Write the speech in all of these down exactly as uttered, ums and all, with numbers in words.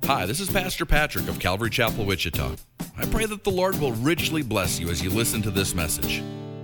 Hi, this is Pastor Patrick of Calvary Chapel, Wichita. I pray that the Lord will richly bless you as you listen to this message.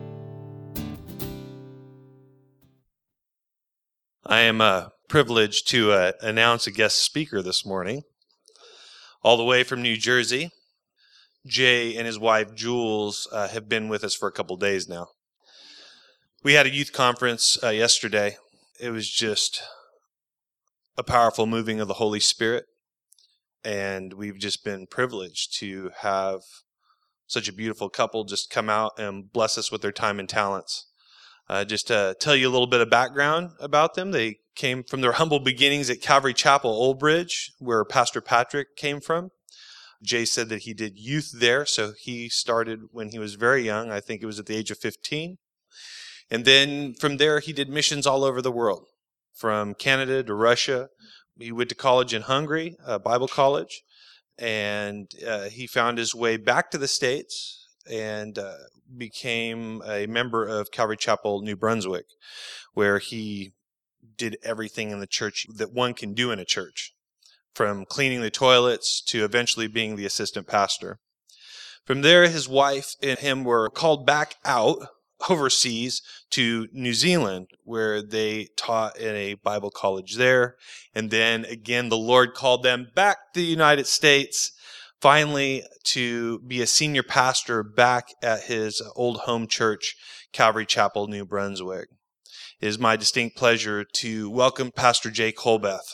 I am uh, privileged to uh, announce a guest speaker this morning, all the way from New Jersey. Jay and his wife, Jules, uh, have been with us for a couple days now. We had a youth conference uh, yesterday. It was just a powerful moving of the Holy Spirit, and we've just been privileged to have such a beautiful couple just come out and bless us with their time and talents. Uh, just to tell you a little bit of background about them, they came from their humble beginnings at Calvary Chapel, Old Bridge, where Pastor Patrick came from. Jay said that he did youth there, so he started when he was very young. I think it was at the age of fifteen. And then from there, he did missions all over the world, from Canada to Russia. He went to college in Hungary, uh, Bible college, and uh, he found his way back to the States and uh, became a member of Calvary Chapel, New Brunswick, where he did everything in the church that one can do in a church, from cleaning the toilets to eventually being the assistant pastor. From there, his wife and him were called back out overseas to New Zealand, where they taught in a Bible college there. And then again, the Lord called them back to the United States, finally to be a senior pastor back at his old home church, Calvary Chapel, New Brunswick. It is my distinct pleasure to welcome Pastor Jay Colbeth.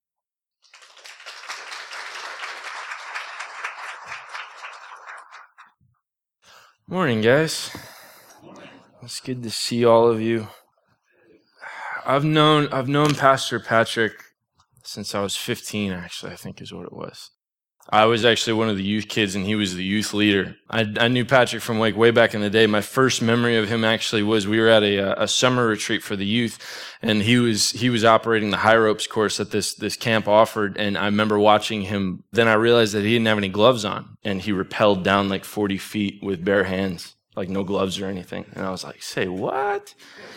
Morning, guys. It's good to see all of you. I've known I've known Pastor Patrick since I was fifteen, actually, I think is what it was. I was actually one of the youth kids, and he was the youth leader. I, I knew Patrick from like way back in the day. My first memory of him actually was we were at a, a summer retreat for the youth, and he was he was operating the high ropes course that this this camp offered. And I remember watching him. Then I realized that he didn't have any gloves on, and he rappelled down like forty feet with bare hands, like no gloves or anything. And I was like, "Say what?"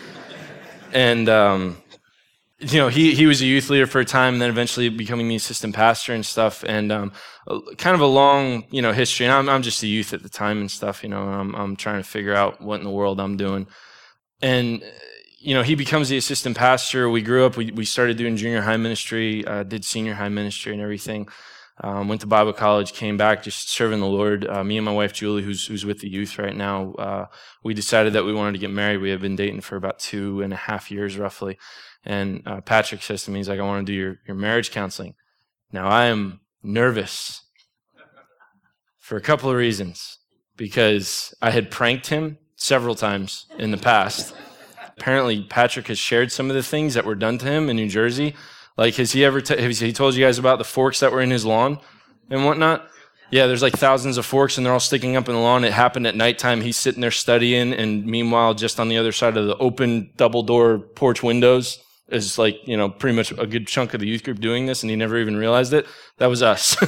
And um, you know, he he was a youth leader for a time, and then eventually becoming the assistant pastor and stuff. And um, kind of a long, you know, history. And I'm I'm just a youth at the time and stuff. You know, and I'm I'm trying to figure out what in the world I'm doing. And you know, he becomes the assistant pastor. We grew up. We we started doing junior high ministry, uh, did senior high ministry and everything. Um, went to Bible college, came back, just serving the Lord. Uh, me and my wife Julie, who's who's with the youth right now, uh, we decided that we wanted to get married. We had been dating for about two and a half years, roughly. And uh, Patrick says to me, he's like, "I want to do your your marriage counseling." Now I am nervous for a couple of reasons, because I had pranked him several times in the past. Apparently, Patrick has shared some of the things that were done to him in New Jersey. Like, has he ever, t- has he told you guys about the forks that were in his lawn and whatnot? Yeah, there's like thousands of forks, and they're all sticking up in the lawn. It happened at nighttime. He's sitting there studying, and meanwhile, just on the other side of the open double-door porch windows is like, you know, pretty much a good chunk of the youth group doing this, and he never even realized it. That was us.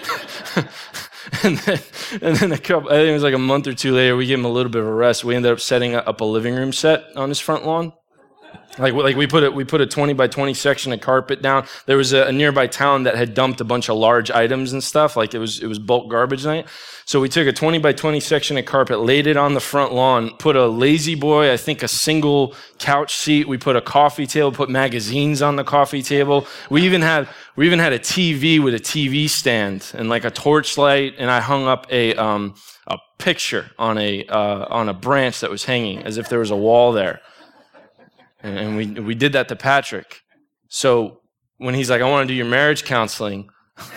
and then, and then a couple, I think it was like a month or two later, we gave him a little bit of a rest. We ended up setting up a living room set on his front lawn. Like, like we put a, we put a twenty by twenty section of carpet down. There was a, a nearby town that had dumped a bunch of large items and stuff. Like it was, it was bulk garbage night. So we took a twenty by twenty section of carpet, laid it on the front lawn, put a lazy boy, I think a single couch seat. We put a coffee table, put magazines on the coffee table. We even had, we even had a T V with a T V stand and like a torchlight. And I hung up a, um, a picture on a, uh, on a branch that was hanging as if there was a wall there. And we we did that to Patrick. So when he's like, "I want to do your marriage counseling,"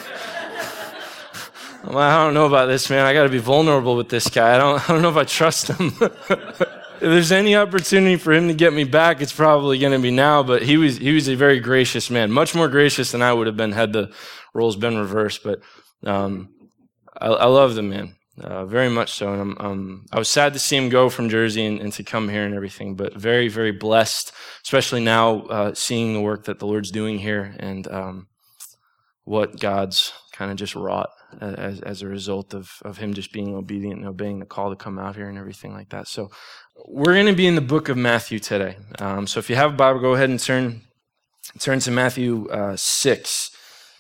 I'm like, "I don't know about this, man. I got to be vulnerable with this guy. I don't I don't know if I trust him." If there's any opportunity for him to get me back, it's probably going to be now. But he was he was a very gracious man, much more gracious than I would have been had the roles been reversed. But um, I, I love the man. Uh, very much so, and I'm, um, I was sad to see him go from Jersey and, and to come here and everything, but very, very blessed, especially now uh, seeing the work that the Lord's doing here and um, what God's kind of just wrought as, as a result of, of him just being obedient and obeying the call to come out here and everything like that. So we're going to be in the book of Matthew today. Um, so if you have a Bible, go ahead and turn turn to Matthew uh, six.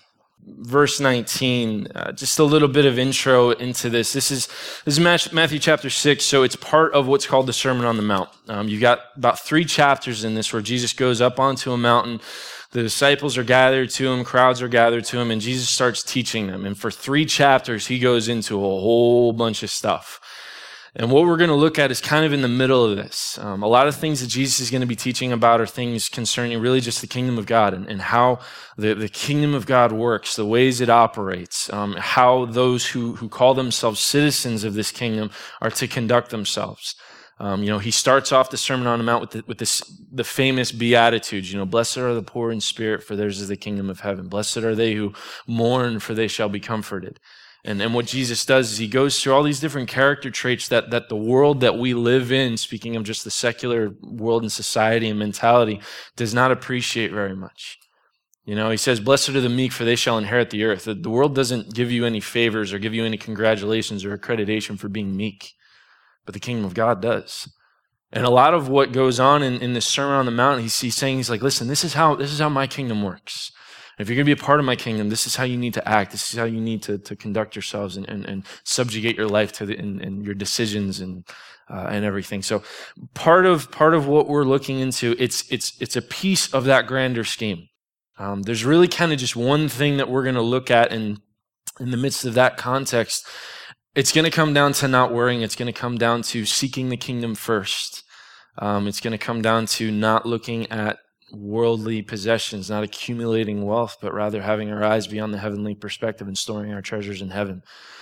verse nineteen, uh, just a little bit of intro into this. This is this is Matthew chapter six, so it's part of what's called the Sermon on the Mount. Um, you got about three chapters in this where Jesus goes up onto a mountain. The disciples are gathered to him, crowds are gathered to him, and Jesus starts teaching them. And for three chapters, he goes into a whole bunch of stuff. And what we're going to look at is kind of in the middle of this. Um, a lot of things that Jesus is going to be teaching about are things concerning really just the kingdom of God and, and how the, the kingdom of God works, the ways it operates, um, how those who, who call themselves citizens of this kingdom are to conduct themselves. Um, you know, he starts off the Sermon on the Mount with the, with this, the famous Beatitudes. You know, blessed are the poor in spirit, for theirs is the kingdom of heaven. Blessed are they who mourn, for they shall be comforted. And, and what Jesus does is he goes through all these different character traits that, that the world that we live in, speaking of just the secular world and society and mentality, does not appreciate very much. You know, he says, blessed are the meek, for they shall inherit the earth. The, the world doesn't give you any favors or give you any congratulations or accreditation for being meek. But the kingdom of God does. And a lot of what goes on in, in this Sermon on the Mount, he's, he's saying, he's like, listen, this is how this is how my kingdom works. If you're going to be a part of my kingdom, this is how you need to act. This is how you need to, to conduct yourselves and, and, and subjugate your life to the, and, and your decisions and uh, and everything. So part of part of what we're looking into, it's it's it's a piece of that grander scheme. Um, there's really kind of just one thing that we're going to look at in in the midst of that context. It's going to come down to not worrying. It's going to come down to seeking the kingdom first. Um, it's going to come down to not looking at worldly possessions, not accumulating wealth, but rather having our eyes beyond the heavenly perspective and storing our treasures in heaven.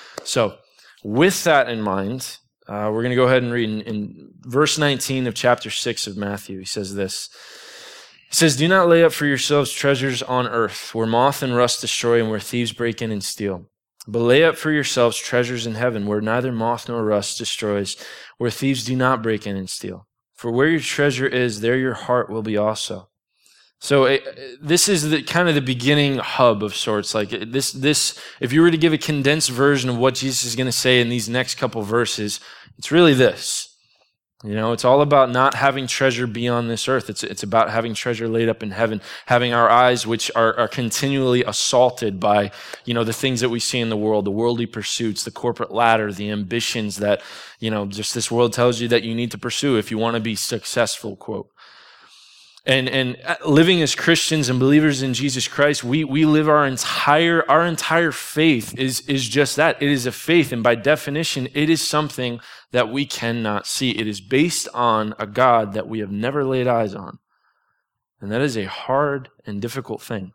So with that in mind, uh, we're going to go ahead and read in, in verse nineteen of chapter six of Matthew. He says this. He says, do not lay up for yourselves treasures on earth, where moth and rust destroy and where thieves break in and steal. But lay up for yourselves treasures in heaven, where neither moth nor rust destroys, where thieves do not break in and steal. For where your treasure is, there your heart will be also. So it, this is the kind of the beginning hub of sorts. Like this, this. If you were to give a condensed version of what Jesus is going to say in these next couple verses, it's really this. You know, it's all about not having treasure beyond this earth. It's it's about having treasure laid up in heaven, having our eyes, which are, are continually assaulted by, you know, the things that we see in the world, the worldly pursuits, the corporate ladder, the ambitions that, you know, just this world tells you that you need to pursue if you want to be successful, quote. And and living as Christians and believers in Jesus Christ, we we live our entire our entire faith is is just that. It is a faith, and by definition, it is something that we cannot see. It is based on a God that we have never laid eyes on. And that is a hard and difficult thing.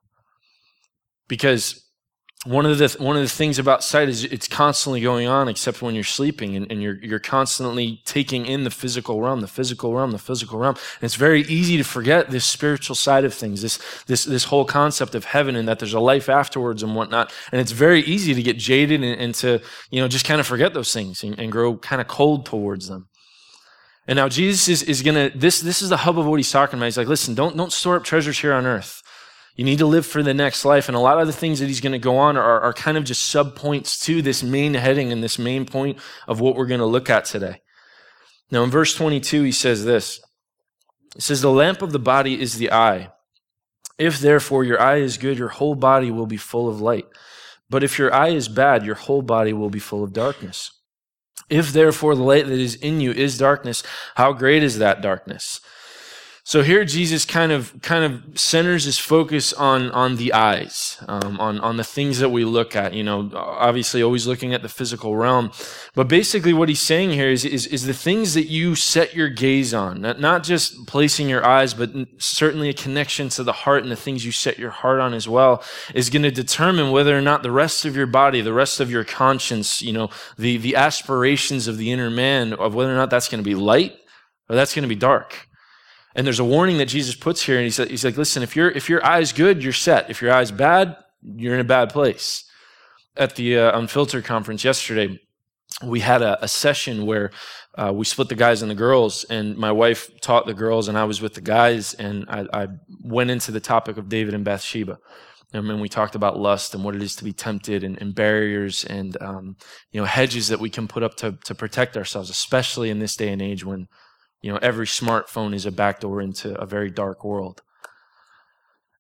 Because one of the one of the things about sight is it's constantly going on except when you're sleeping, and, and you're you're constantly taking in the physical realm, the physical realm, the physical realm. And it's very easy to forget this spiritual side of things, this this this whole concept of heaven and that there's a life afterwards and whatnot. And it's very easy to get jaded and, and to, you know, just kind of forget those things and, and grow kind of cold towards them. And now Jesus is, is gonna this this is the hub of what he's talking about. He's like, listen, don't don't store up treasures here on earth. You need to live for the next life. And a lot of the things that he's going to go on are, are kind of just sub-points to this main heading and this main point of what we're going to look at today. Now, in verse twenty-two, he says this. It says, the lamp of the body is the eye. If, therefore, your eye is good, your whole body will be full of light. But if your eye is bad, your whole body will be full of darkness. If, therefore, the light that is in you is darkness, how great is that darkness? So here Jesus kind of kind of centers his focus on on the eyes, um, on on the things that we look at. You know, obviously always looking at the physical realm, but basically what he's saying here is is, is the things that you set your gaze on, not, not just placing your eyes, but certainly a connection to the heart and the things you set your heart on as well, is going to determine whether or not the rest of your body, the rest of your conscience, you know, the the aspirations of the inner man, of whether or not that's going to be light or that's going to be dark. And there's a warning that Jesus puts here, and he said, he's like, listen, if, you're, if your eye's good, you're set. If your eye's bad, you're in a bad place. At the uh, Unfiltered conference yesterday, we had a, a session where uh, we split the guys and the girls, and my wife taught the girls, and I was with the guys, and I, I went into the topic of David and Bathsheba. And then we talked about lust and what it is to be tempted, and, and barriers and um, you know, hedges that we can put up to, to protect ourselves, especially in this day and age when, you know, every smartphone is a backdoor into a very dark world.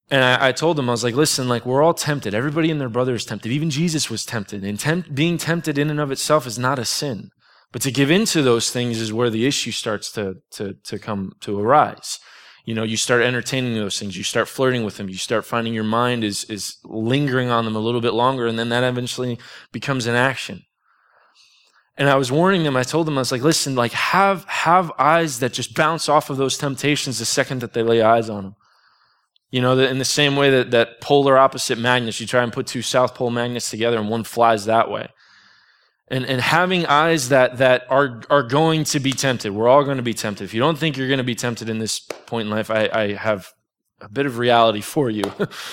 And I, I told them, I was like, listen, like we're all tempted. Everybody and their brother is tempted. Even Jesus was tempted. And tempt, being tempted in and of itself is not a sin. But to give into those things is where the issue starts to, to, to come to arise. You know, you start entertaining those things. You start flirting with them. You start finding your mind is, is lingering on them a little bit longer. And then that eventually becomes an action. And I was warning them. I told them, I was like, listen, like have, have eyes that just bounce off of those temptations the second that they lay eyes on them. You know, in the same way that, that polar opposite magnets, you try and put two South Pole magnets together and one flies that way. And and having eyes that that are are going to be tempted. We're all going to be tempted. If you don't think you're going to be tempted in this point in life, I, I have a bit of reality for you.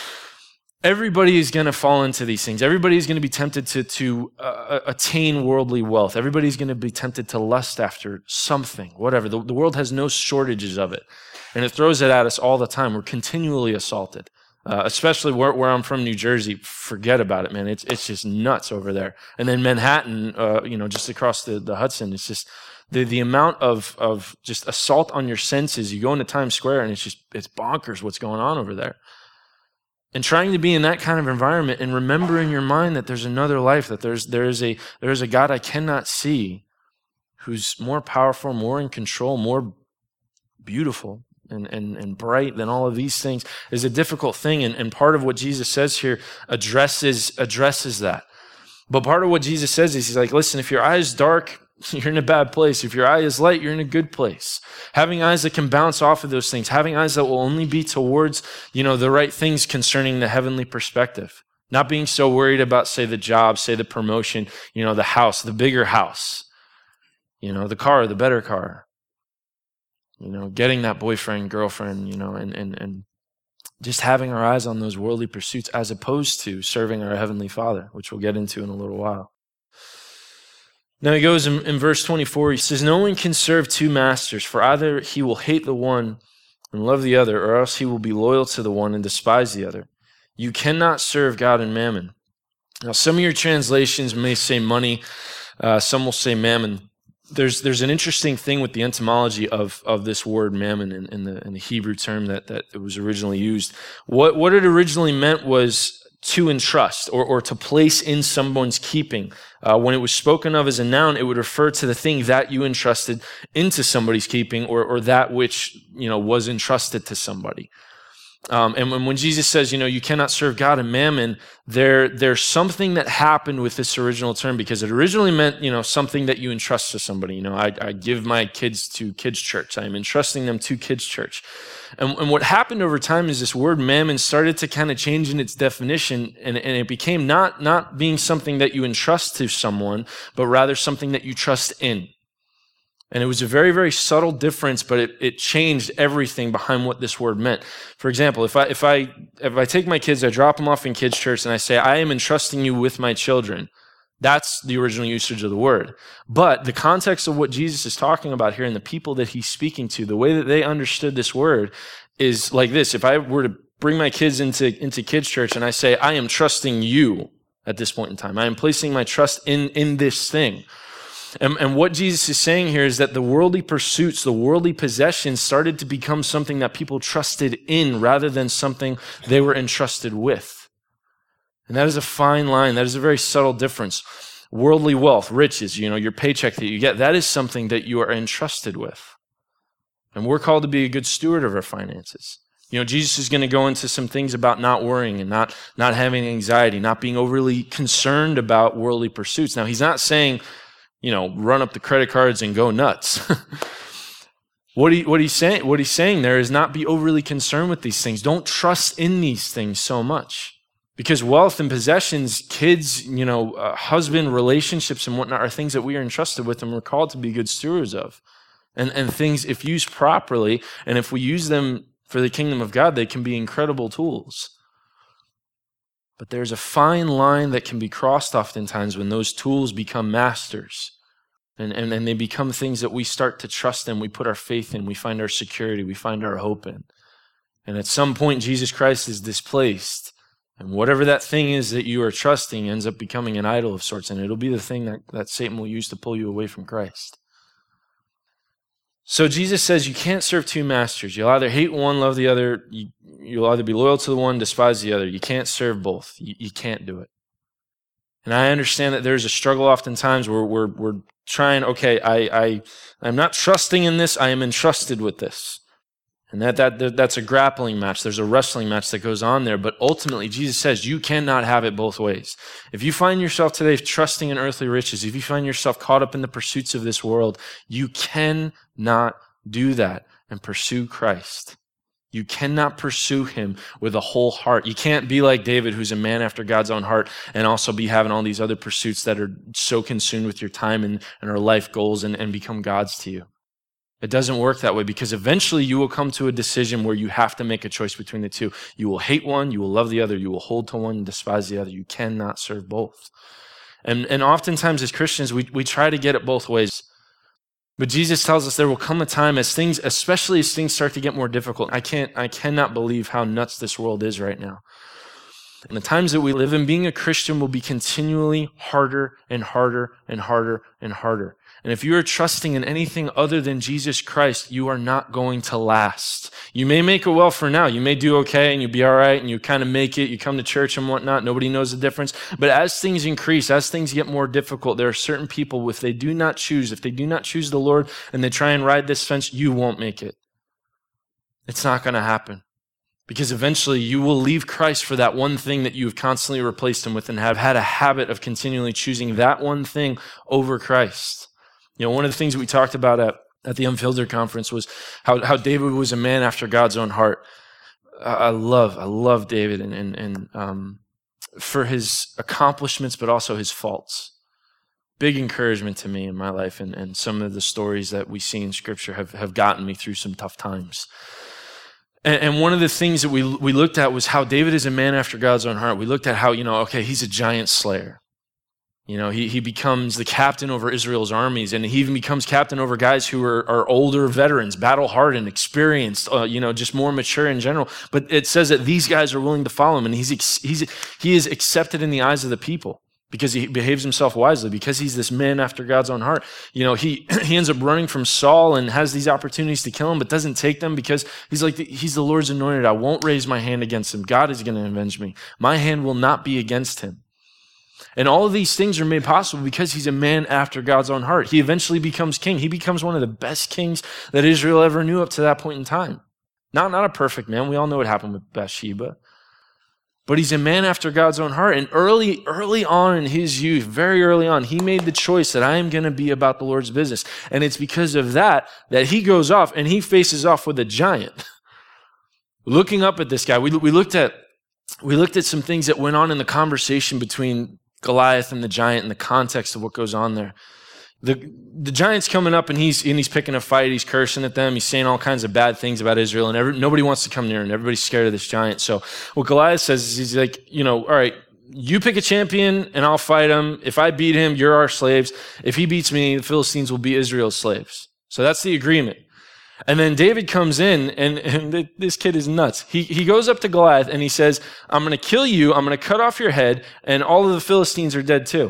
Everybody is going to fall into these things. Everybody is going to be tempted to, to uh, attain worldly wealth. Everybody's going to be tempted to lust after something, whatever. The, the world has no shortages of it. And it throws it at us all the time. We're continually assaulted. Uh, especially where, where I'm from, New Jersey, forget about it, man. It's it's just nuts over there. And then Manhattan, uh, you know, just across the, the Hudson, it's just the the amount of of just assault on your senses. You go into Times Square and it's just it's bonkers what's going on over there. And trying to be in that kind of environment and remember in your mind that there's another life, that there's there is a there is a God I cannot see, who's more powerful, more in control, more beautiful. And, and, and bright than all of these things is a difficult thing. And, and part of what Jesus says here addresses, addresses that. But part of what Jesus says is he's like, listen, if your eye is dark, you're in a bad place. If your eye is light, you're in a good place. Having eyes that can bounce off of those things, having eyes that will only be towards, you know, the right things concerning the heavenly perspective. Not being so worried about, say, the job, say the promotion, you know, the house, the bigger house, you know, the car, the better car. You know, getting that boyfriend, girlfriend, you know, and, and, and just having our eyes on those worldly pursuits as opposed to serving our Heavenly Father, which we'll get into in a little while. Now he goes in, in verse twenty-four, he says, no one can serve two masters, for either he will hate the one and love the other, or else he will be loyal to the one and despise the other. You cannot serve God and mammon. Now some of your translations may say money, uh, some will say mammon. There's there's an interesting thing with the etymology of of this word mammon in, in the in the Hebrew term that that it was originally used. What what it originally meant was to entrust or or to place in someone's keeping. Uh, when it was spoken of as a noun, it would refer to the thing that you entrusted into somebody's keeping, or or that which you know was entrusted to somebody. Um, and when, when Jesus says, you know, you cannot serve God and mammon, there, there's something that happened with this original term, because it originally meant, you know, something that you entrust to somebody. You know, I, I give my kids to kids' church. I am entrusting them to kids' church. And, and what happened over time is this word mammon started to kind of change in its definition, and, and it became not, not being something that you entrust to someone, but rather something that you trust in. And it was a very, very subtle difference, but it, it changed everything behind what this word meant. For example, if I if I if I take my kids, I drop them off in kids' church, and I say, I am entrusting you with my children. That's the original usage of the word. But the context of what Jesus is talking about here and the people that he's speaking to, the way that they understood this word is like this. If I were to bring my kids into, into kids' church and I say, I am trusting you at this point in time, I am placing my trust in, in this thing. And, and what Jesus is saying here is that the worldly pursuits, the worldly possessions started to become something that people trusted in rather than something they were entrusted with. And that is a fine line. That is a very subtle difference. Worldly wealth, riches, you know, your paycheck that you get, that is something that you are entrusted with. And we're called to be a good steward of our finances. You know, Jesus is going to go into some things about not worrying and not, not having anxiety, not being overly concerned about worldly pursuits. Now, he's not saying, you know, run up the credit cards and go nuts. what, he, what, he's saying, what he's saying there is not be overly concerned with these things. Don't trust in these things so much. Because wealth and possessions, kids, you know, uh, husband, relationships and whatnot are things that we are entrusted with and we're called to be good stewards of. And, and things, if used properly, and if we use them for the kingdom of God, they can be incredible tools. But there's a fine line that can be crossed oftentimes when those tools become masters. And, and, and they become things that we start to trust in, we put our faith in, we find our security, we find our hope in. And at some point, Jesus Christ is displaced. And whatever that thing is that you are trusting ends up becoming an idol of sorts. And it'll be the thing that, that Satan will use to pull you away from Christ. So Jesus says you can't serve two masters. You'll either hate one, love the other. You, you'll either be loyal to the one, despise the other. You can't serve both. You, you can't do it. And I understand that there's a struggle oftentimes where we're, we're trying, okay, I, I, I'm not trusting in this. I am entrusted with this. And that, that that's a grappling match. There's a wrestling match that goes on there. But ultimately, Jesus says you cannot have it both ways. If you find yourself today trusting in earthly riches, if you find yourself caught up in the pursuits of this world, you cannot do that and pursue Christ. You cannot pursue him with a whole heart. You can't be like David, who's a man after God's own heart, and also be having all these other pursuits that are so consumed with your time and, and are life goals and, and become gods to you. It doesn't work that way, because eventually you will come to a decision where you have to make a choice between the two. You will hate one, you will love the other, you will hold to one and despise the other. You cannot serve both. And, and oftentimes as Christians, we, we try to get it both ways. But Jesus tells us there will come a time as things, especially as things start to get more difficult. I can't, I cannot believe how nuts this world is right now. And the times that we live in, being a Christian will be continually harder and harder and harder and harder. And if you are trusting in anything other than Jesus Christ, you are not going to last. You may make it well for now. You may do okay and you'll be all right and you kind of make it. You come to church and whatnot. Nobody knows the difference. But as things increase, as things get more difficult, there are certain people, if they do not choose, if they do not choose the Lord and they try and ride this fence, you won't make it. It's not going to happen. Because eventually you will leave Christ for that one thing that you've constantly replaced him with and have had a habit of continually choosing that one thing over Christ. You know, one of the things that we talked about at, at the Unfiltered conference was how, how David was a man after God's own heart. I, I love, I love David and, and, and um, for his accomplishments, but also his faults. Big encouragement to me in my life, and, and some of the stories that we see in Scripture have, have gotten me through some tough times. And, and one of the things that we we looked at was how David is a man after God's own heart. We looked at how, you know, okay, he's a giant slayer. You know, he, he becomes the captain over Israel's armies, and he even becomes captain over guys who are, are older veterans, battle-hardened, experienced, uh, you know, just more mature in general. But it says that these guys are willing to follow him, and he's he's he is accepted in the eyes of the people because he behaves himself wisely, because he's this man after God's own heart. You know, he he ends up running from Saul and has these opportunities to kill him, but doesn't take them because he's like, he's the Lord's anointed. I won't raise my hand against him. God is going to avenge me. My hand will not be against him. And all of these things are made possible because he's a man after God's own heart. He eventually becomes king. He becomes one of the best kings that Israel ever knew up to that point in time. Not, not a perfect man. We all know what happened with Bathsheba. But he's a man after God's own heart. And early, early on in his youth, very early on, he made the choice that I am going to be about the Lord's business. And it's because of that that he goes off and he faces off with a giant. Looking up at this guy, we, we looked at we looked at some things that went on in the conversation between Goliath and the giant and the context of what goes on there. The the giant's coming up and he's and he's picking a fight. He's cursing at them. He's saying all kinds of bad things about Israel, and every, nobody wants to come near him. Everybody's scared of this giant. So what Goliath says is he's like, you know, all right, you pick a champion and I'll fight him. If I beat him, you're our slaves. If he beats me, the Philistines will be Israel's slaves. So that's the agreement. And then David comes in, and, and this kid is nuts. He he goes up to Goliath and he says, I'm going to kill you, I'm going to cut off your head, and all of the Philistines are dead too.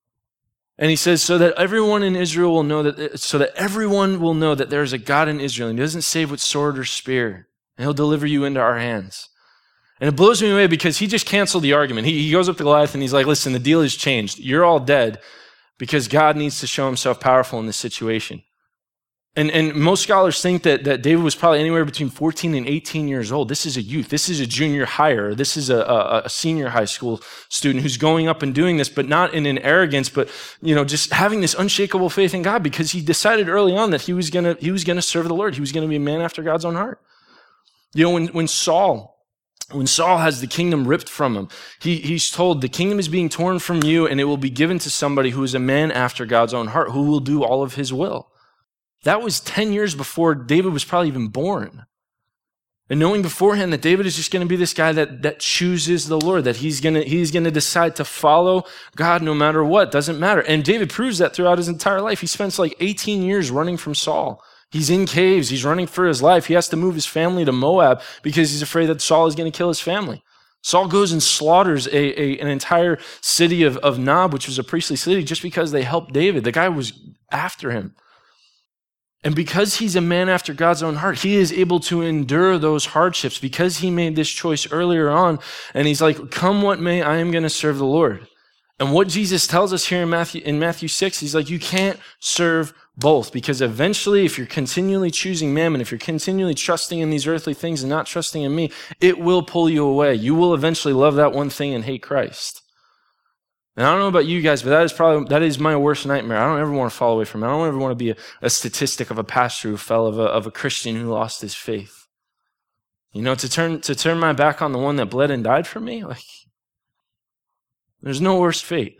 And he says, so that everyone in Israel will know that, so that everyone will know that there is a God in Israel, and he doesn't save with sword or spear, and he'll deliver you into our hands. And it blows me away because he just canceled the argument. He, he goes up to Goliath and he's like, listen, the deal has changed. You're all dead because God needs to show himself powerful in this situation. And and most scholars think that, that David was probably anywhere between fourteen and eighteen years old. This is a youth. This is a junior higher. This is a, a, a senior high school student who's going up and doing this, but not in an arrogance, but, you know, just having this unshakable faith in God, because he decided early on that he was gonna he was gonna serve the Lord. He was gonna be a man after God's own heart. You know, when when Saul When Saul has the kingdom ripped from him, he, he's told the kingdom is being torn from you and it will be given to somebody who is a man after God's own heart, who will do all of his will. That was ten years before David was probably even born. And knowing beforehand that David is just going to be this guy that, that chooses the Lord, that he's going to he's going to decide to follow God no matter what, doesn't matter. And David proves that throughout his entire life. He spends like eighteen years running from Saul. He's in caves. He's running for his life. He has to move his family to Moab because he's afraid that Saul is going to kill his family. Saul goes and slaughters a, a, an entire city of, of Nob, which was a priestly city, just because they helped David. The guy was after him. And because he's a man after God's own heart, he is able to endure those hardships because he made this choice earlier on. And he's like, come what may, I am going to serve the Lord. And what Jesus tells us here in Matthew, in Matthew six, he's like, you can't serve both, because eventually if you're continually choosing mammon, if you're continually trusting in these earthly things and not trusting in me, it will pull you away. You will eventually love that one thing and hate Christ. And I don't know about you guys, but that is probably, that is my worst nightmare. I don't ever want to fall away from it. I don't ever want to be a, a statistic of a pastor who fell, of a, of a Christian who lost his faith. You know, to turn, to turn my back on the one that bled and died for me, like, there's no worse fate.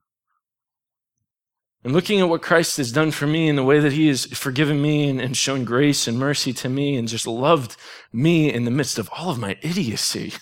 And looking at what Christ has done for me and the way that he has forgiven me and, and shown grace and mercy to me and just loved me in the midst of all of my idiocy.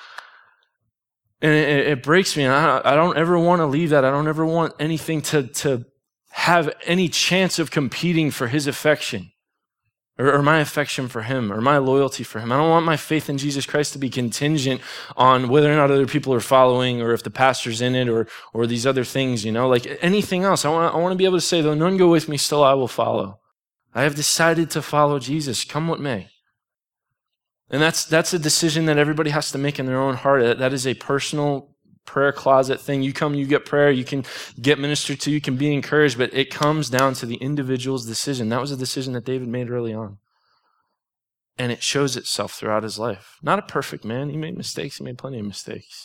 And it, it breaks me. And I, I don't ever want to leave that. I don't ever want anything to, to have any chance of competing for his affection or, or my affection for him or my loyalty for him. I don't want my faith in Jesus Christ to be contingent on whether or not other people are following or if the pastor's in it or or these other things, you know, like anything else. I want, I want to be able to say, though none go with me, still I will follow. I have decided to follow Jesus, come what may. And that's that's a decision that everybody has to make in their own heart. That is a personal prayer closet thing. You come, you get prayer, you can get ministered to, you can be encouraged, but it comes down to the individual's decision. That was a decision that David made early on. And it shows itself throughout his life. Not a perfect man. He made mistakes. He made plenty of mistakes.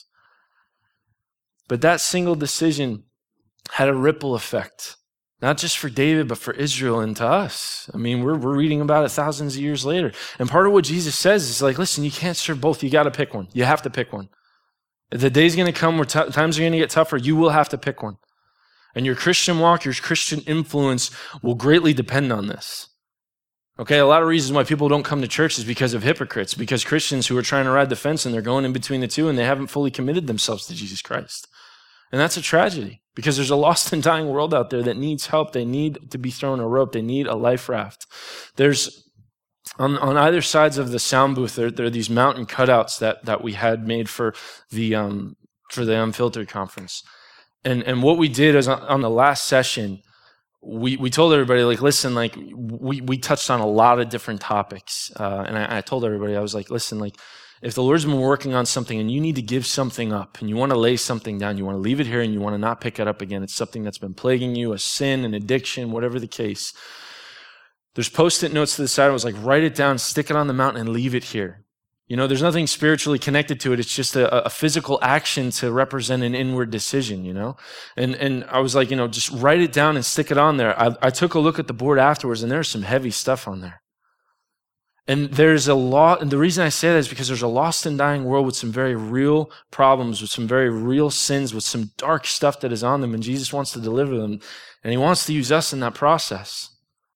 But that single decision had a ripple effect. Not just for David, but for Israel and to us. I mean, we're, we're reading about it thousands of years later. And part of what Jesus says is like, listen, you can't serve both. You got to pick one. You have to pick one. The day's going to come where t- times are going to get tougher. You will have to pick one. And your Christian walk, your Christian influence will greatly depend on this. Okay, a lot of reasons why people don't come to church is because of hypocrites, because Christians who are trying to ride the fence and they're going in between the two and they haven't fully committed themselves to Jesus Christ. And that's a tragedy because there's a lost and dying world out there that needs help. They need to be thrown a rope. They need a life raft. There's On, on either sides of the sound booth, there, there are these mountain cutouts that, that we had made for the um, for the Unfiltered conference. And and what we did is on, on the last session, we, we told everybody, like, listen, like, we, we touched on a lot of different topics. Uh, and I, I told everybody, I was like, listen, like, if the Lord's been working on something and you need to give something up and you want to lay something down, you want to leave it here and you want to not pick it up again, it's something that's been plaguing you, a sin, an addiction, whatever the case. There's post-it notes to the side. I was like, write it down, stick it on the mountain, and leave it here. You know, there's nothing spiritually connected to it. It's just a, a physical action to represent an inward decision, you know? And and I was like, you know, just write it down and stick it on there. I, I took a look at the board afterwards, and there's some heavy stuff on there. And there's a lot, and the reason I say that is because there's a lost and dying world with some very real problems, with some very real sins, with some dark stuff that is on them, and Jesus wants to deliver them, and he wants to use us in that process.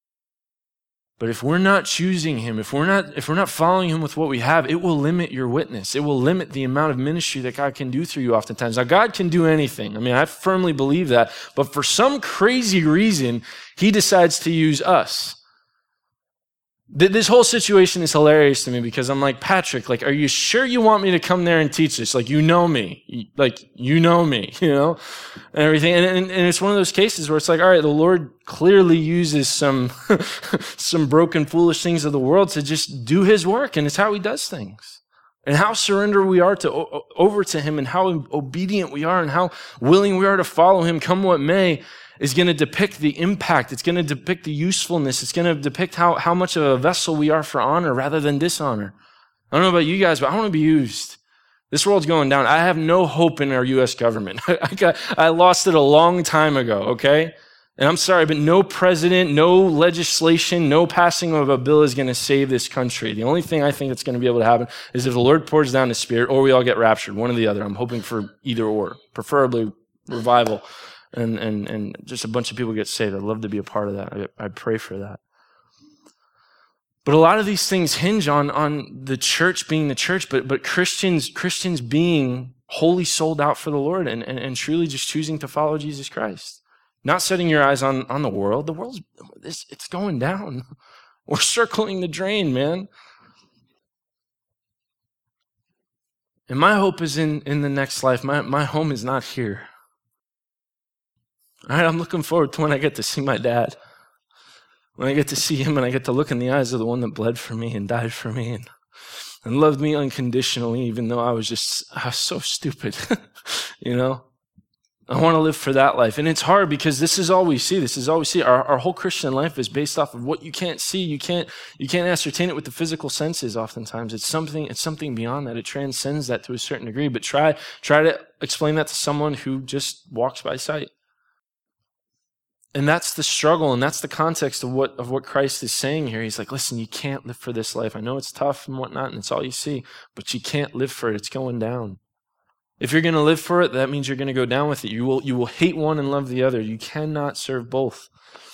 But if we're not choosing him, if we're not if we're not following him with what we have, it will limit your witness. It will limit the amount of ministry that God can do through you oftentimes. Now, God can do anything. I mean, I firmly believe that. But for some crazy reason, he decides to use us. This whole situation is hilarious to me because I'm like, Patrick, like, are you sure you want me to come there and teach this? Like, you know me. Like, you know me, you know, and everything. And, and, and it's one of those cases where it's like, all right, the Lord clearly uses some, some broken, foolish things of the world to just do his work. And it's how he does things. And how surrendered we are to over to him and how obedient we are and how willing we are to follow him, come what may, is going to depict the impact. It's going to depict the usefulness. It's going to depict how, how much of a vessel we are for honor rather than dishonor. I don't know about you guys, but I want to be used. This world's going down. I have no hope in our U S government. I, got, I lost it a long time ago, okay? And I'm sorry, but no president, no legislation, no passing of a bill is going to save this country. The only thing I think that's going to be able to happen is if the Lord pours down his Spirit or we all get raptured, one or the other. I'm hoping for either or, preferably revival. And, and, and just a bunch of people get saved. I'd love to be a part of that. I, I pray for that. But a lot of these things hinge on, on the church being the church, but, but Christians, Christians being wholly sold out for the Lord and, and, and truly just choosing to follow Jesus Christ. Not setting your eyes on, on the world. The world's, it's, it's going down. We're circling the drain, man. And my hope is in, in the next life. My, my home is not here. All right, I'm looking forward to when I get to see my dad. when I get to see him and I get to look in the eyes of the one that bled for me and died for me and, and loved me unconditionally, even though I was just I was so stupid, you know? I want to live for that life. And it's hard because this is all we see. This is all we see. Our, our whole Christian life is based off of what you can't see. You can't, you can't ascertain it with the physical senses oftentimes. It's something, it's something beyond that. It transcends that to a certain degree. But try, try to explain that to someone who just walks by sight. And that's the struggle, and that's the context of what, of what Christ is saying here. He's like, listen, you can't live for this life. I know it's tough and whatnot, and it's all you see, but you can't live for it. It's going down. If you're going to live for it, that means you're going to go down with it. You will, you will hate one and love the other. You cannot serve both.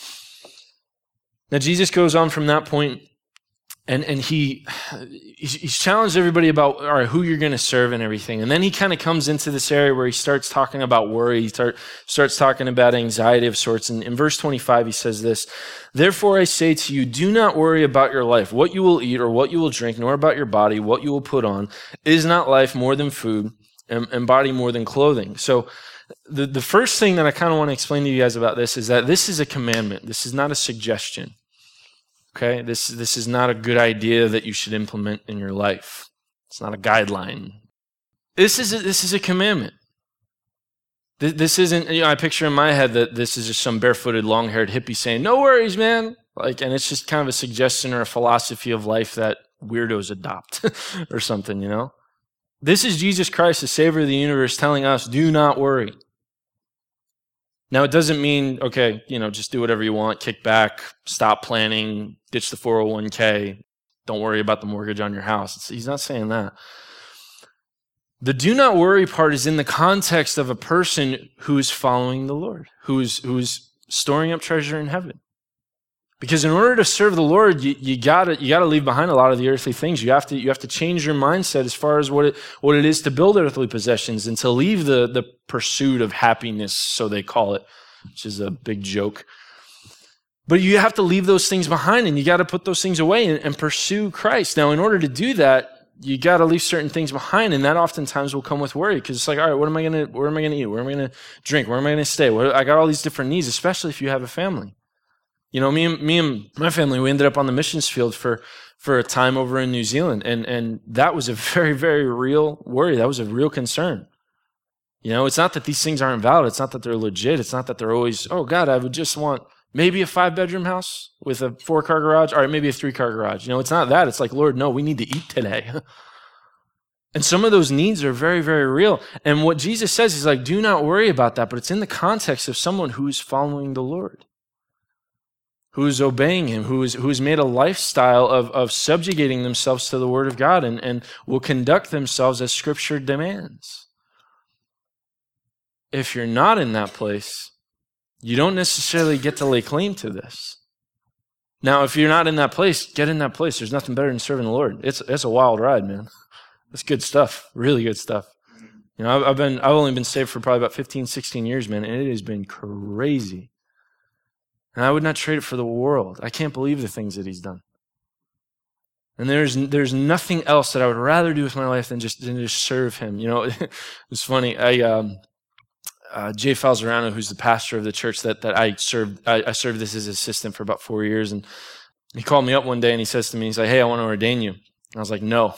Now, Jesus goes on from that point, and, and he he's challenged everybody about, all right, who you're going to serve and everything. And then he kind of comes into this area where he starts talking about worry. He start, starts talking about anxiety of sorts. And in verse twenty-five, he says this, "Therefore I say to you, do not worry about your life, what you will eat or what you will drink, nor about your body, what you will put on. Is not life more than food, and, and body more than clothing?" So the, the first thing that I kind of want to explain to you guys about this is that this is a commandment. This is not a suggestion. Okay? This, this is not a good idea that you should implement in your life. It's not a guideline. This is a, this is a commandment. This, this isn't, you know, I picture in my head that this is just some barefooted, long-haired hippie saying, "No worries, man." Like, and it's just kind of a suggestion or a philosophy of life that weirdos adopt or something, you know? This is Jesus Christ, the Savior of the universe, telling us, do not worry. Now, it doesn't mean, okay, you know, just do whatever you want, kick back, stop planning, ditch the four oh one k, don't worry about the mortgage on your house. It's, he's not saying that. The do not worry part is in the context of a person who is following the Lord, who's who's storing up treasure in heaven. Because in order to serve the Lord, you, you gotta you gotta leave behind a lot of the earthly things. You have to you have to change your mindset as far as what it what it is to build earthly possessions and to leave the the pursuit of happiness, so they call it, which is a big joke. But you have to leave those things behind, and you got to put those things away and, and pursue Christ. Now, in order to do that, you got to leave certain things behind, and that oftentimes will come with worry, because it's like, all right, what am I gonna where am I gonna eat? Where am I gonna drink? Where am I gonna stay? What, I got all these different needs, especially if you have a family. You know, me and me and my family, we ended up on the missions field for, for a time over in New Zealand, and and that was a very, very real worry. That was a real concern. You know, it's not that these things aren't valid. It's not that they're legit. It's not that they're always, oh God, I would just want maybe a five-bedroom house with a four-car garage, or maybe a three-car garage. You know, it's not that. It's like, Lord, no, we need to eat today. And some of those needs are very, very real. And what Jesus says is like, do not worry about that, but it's in the context of someone who is following the Lord, who is obeying him, who is who has made a lifestyle of, of subjugating themselves to the Word of God and, and will conduct themselves as Scripture demands. If you're not in that place, you don't necessarily get to lay claim to this. Now, if you're not in that place, get in that place. There's nothing better than serving the Lord. It's it's a wild ride, man. It's good stuff, really good stuff. You know, I've, I've been I've only been saved for probably about fifteen, sixteen years, man, and it has been crazy. And I would not trade it for the world. I can't believe the things that he's done. And there's there's nothing else that I would rather do with my life than just than just serve him. You know, it's funny. I um, uh, Jay Falzerano, who's the pastor of the church that that I served, I, I served as his assistant for about four years, and he called me up one day and he says to me, he's like, "Hey, I want to ordain you." And I was like, "No."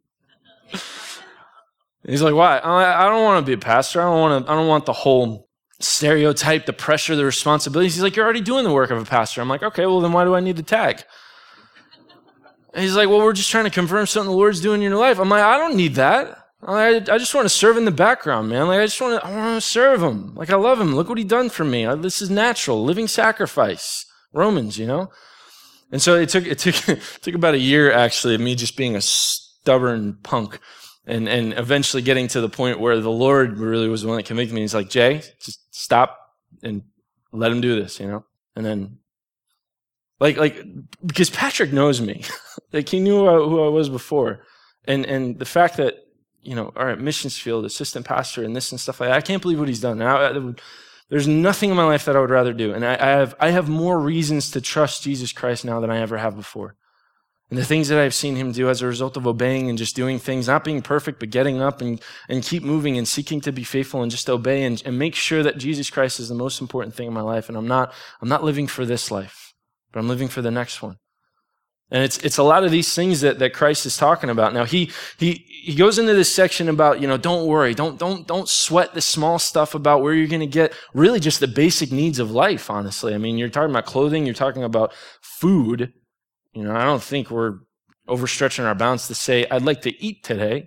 He's like, "Why?" I don't want to be a pastor. I don't want to. I don't want the whole stereotype, the pressure, the responsibilities. He's like, "You're already doing the work of a pastor." I'm like, "Okay, well then why do I need the tag?" And he's like, "Well, we're just trying to confirm something the Lord's doing in your life." I'm like, "I don't need that. I, I just want to serve in the background, man. Like I just want to, I want to serve him. Like I love him. Look what he done for me. I, this is natural, living sacrifice. Romans, you know." And so it took it took it took about a year actually of me just being a stubborn punk. And and eventually getting to the point where the Lord really was the one that convicted me. He's like, "Jay, just stop and let him do this," you know? And then, like, like because Patrick knows me. Like, he knew who I was before. And and the fact that, you know, all right, missions field, assistant pastor, and this and stuff like that, I can't believe what he's done. Now, I, I, there's nothing in my life that I would rather do. And I, I have I have more reasons to trust Jesus Christ now than I ever have before. And the things that I've seen him do as a result of obeying and just doing things, not being perfect, but getting up and, and keep moving and seeking to be faithful and just obey and, and make sure that Jesus Christ is the most important thing in my life. And I'm not, I'm not living for this life. but I'm living for the next one. And it's it's a lot of these things that, that Christ is talking about. Now he he he goes into this section about, you know, don't worry, don't don't don't sweat the small stuff about where you're going to get really just the basic needs of life, honestly. I mean, you're talking about clothing, you're talking about food. You know, I don't think we're overstretching our bounds to say, I'd like to eat today.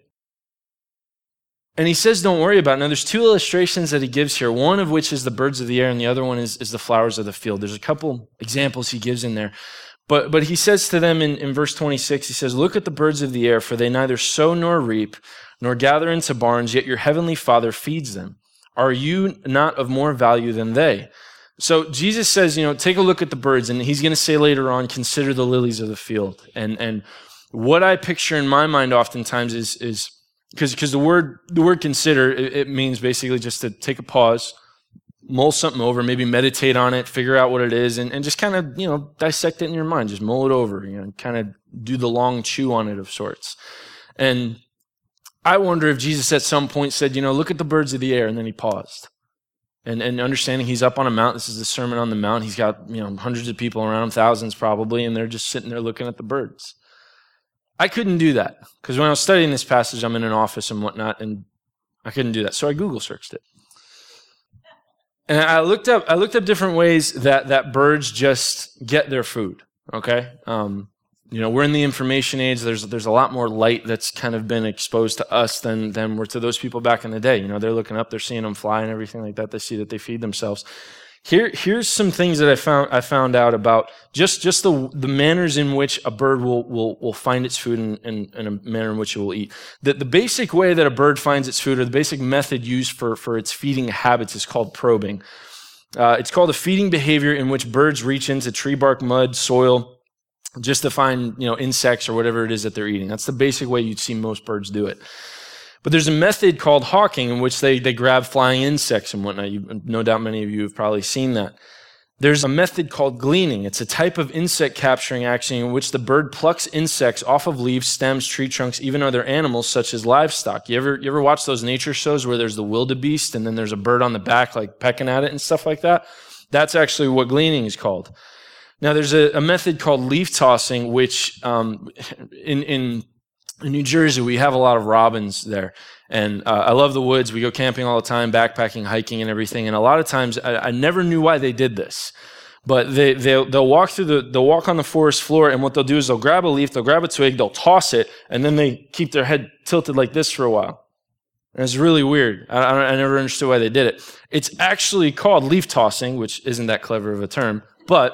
And he says, don't worry about it. Now, there's two illustrations that he gives here, one of which is the birds of the air, and the other one is, is the flowers of the field. There's a couple examples he gives in there. But but he says to them in, in verse twenty-six, he says, look at the birds of the air, for they neither sow nor reap, nor gather into barns, yet your heavenly Father feeds them. Are you not of more value than they? So Jesus says, you know, take a look at the birds, and he's going to say later on, consider the lilies of the field. And and what I picture in my mind oftentimes is is because because the word the word consider, it, it means basically just to take a pause, mull something over, maybe meditate on it, figure out what it is, and, and just kind of, you know, dissect it in your mind, just mull it over, you know, kind of do the long chew on it of sorts. And I wonder if Jesus at some point said, you know, look at the birds of the air, and then he paused. And and understanding he's up on a mount, this is the Sermon on the Mount, he's got, you know, hundreds of people around him, thousands probably, and they're just sitting there looking at the birds. I couldn't do that, because when I was studying this passage, I'm in an office and whatnot, and I couldn't do that. So I Google searched it. And I looked up I looked up different ways that, that birds just get their food, okay? Um, you know, we're in the information age. There's there's a lot more light that's kind of been exposed to us than, than were to those people back in the day. You know, they're looking up, they're seeing them fly and everything like that. They see that they feed themselves. Here, here's some things that I found I found out about just, just the the manners in which a bird will will, will find its food and in, in, in a manner in which it will eat. The, the basic way that a bird finds its food, or the basic method used for, for its feeding habits, is called probing. Uh, it's called a feeding behavior in which birds reach into tree bark, mud, soil, just to find, you know, insects or whatever it is that they're eating. That's the basic way you'd see most birds do it. But there's a method called hawking in which they, they grab flying insects and whatnot. You, no doubt many of you have probably seen that. There's a method called gleaning. It's a type of insect capturing action in which the bird plucks insects off of leaves, stems, tree trunks, even other animals such as livestock. You ever you ever watch those nature shows where there's the wildebeest and then there's a bird on the back like pecking at it and stuff like that? That's actually what gleaning is called. Now there's a, a method called leaf tossing, which um, in in In New Jersey, we have a lot of robins there, and uh, I love the woods. We go camping all the time, backpacking, hiking, and everything. And a lot of times, I, I never knew why they did this, but they they'll, they'll walk through the they'll walk on the forest floor, and what they'll do is they'll grab a leaf, they'll grab a twig, they'll toss it, and then they keep their head tilted like this for a while. And it's really weird. I, I, I never understood why they did it. It's actually called leaf tossing, which isn't that clever of a term, but.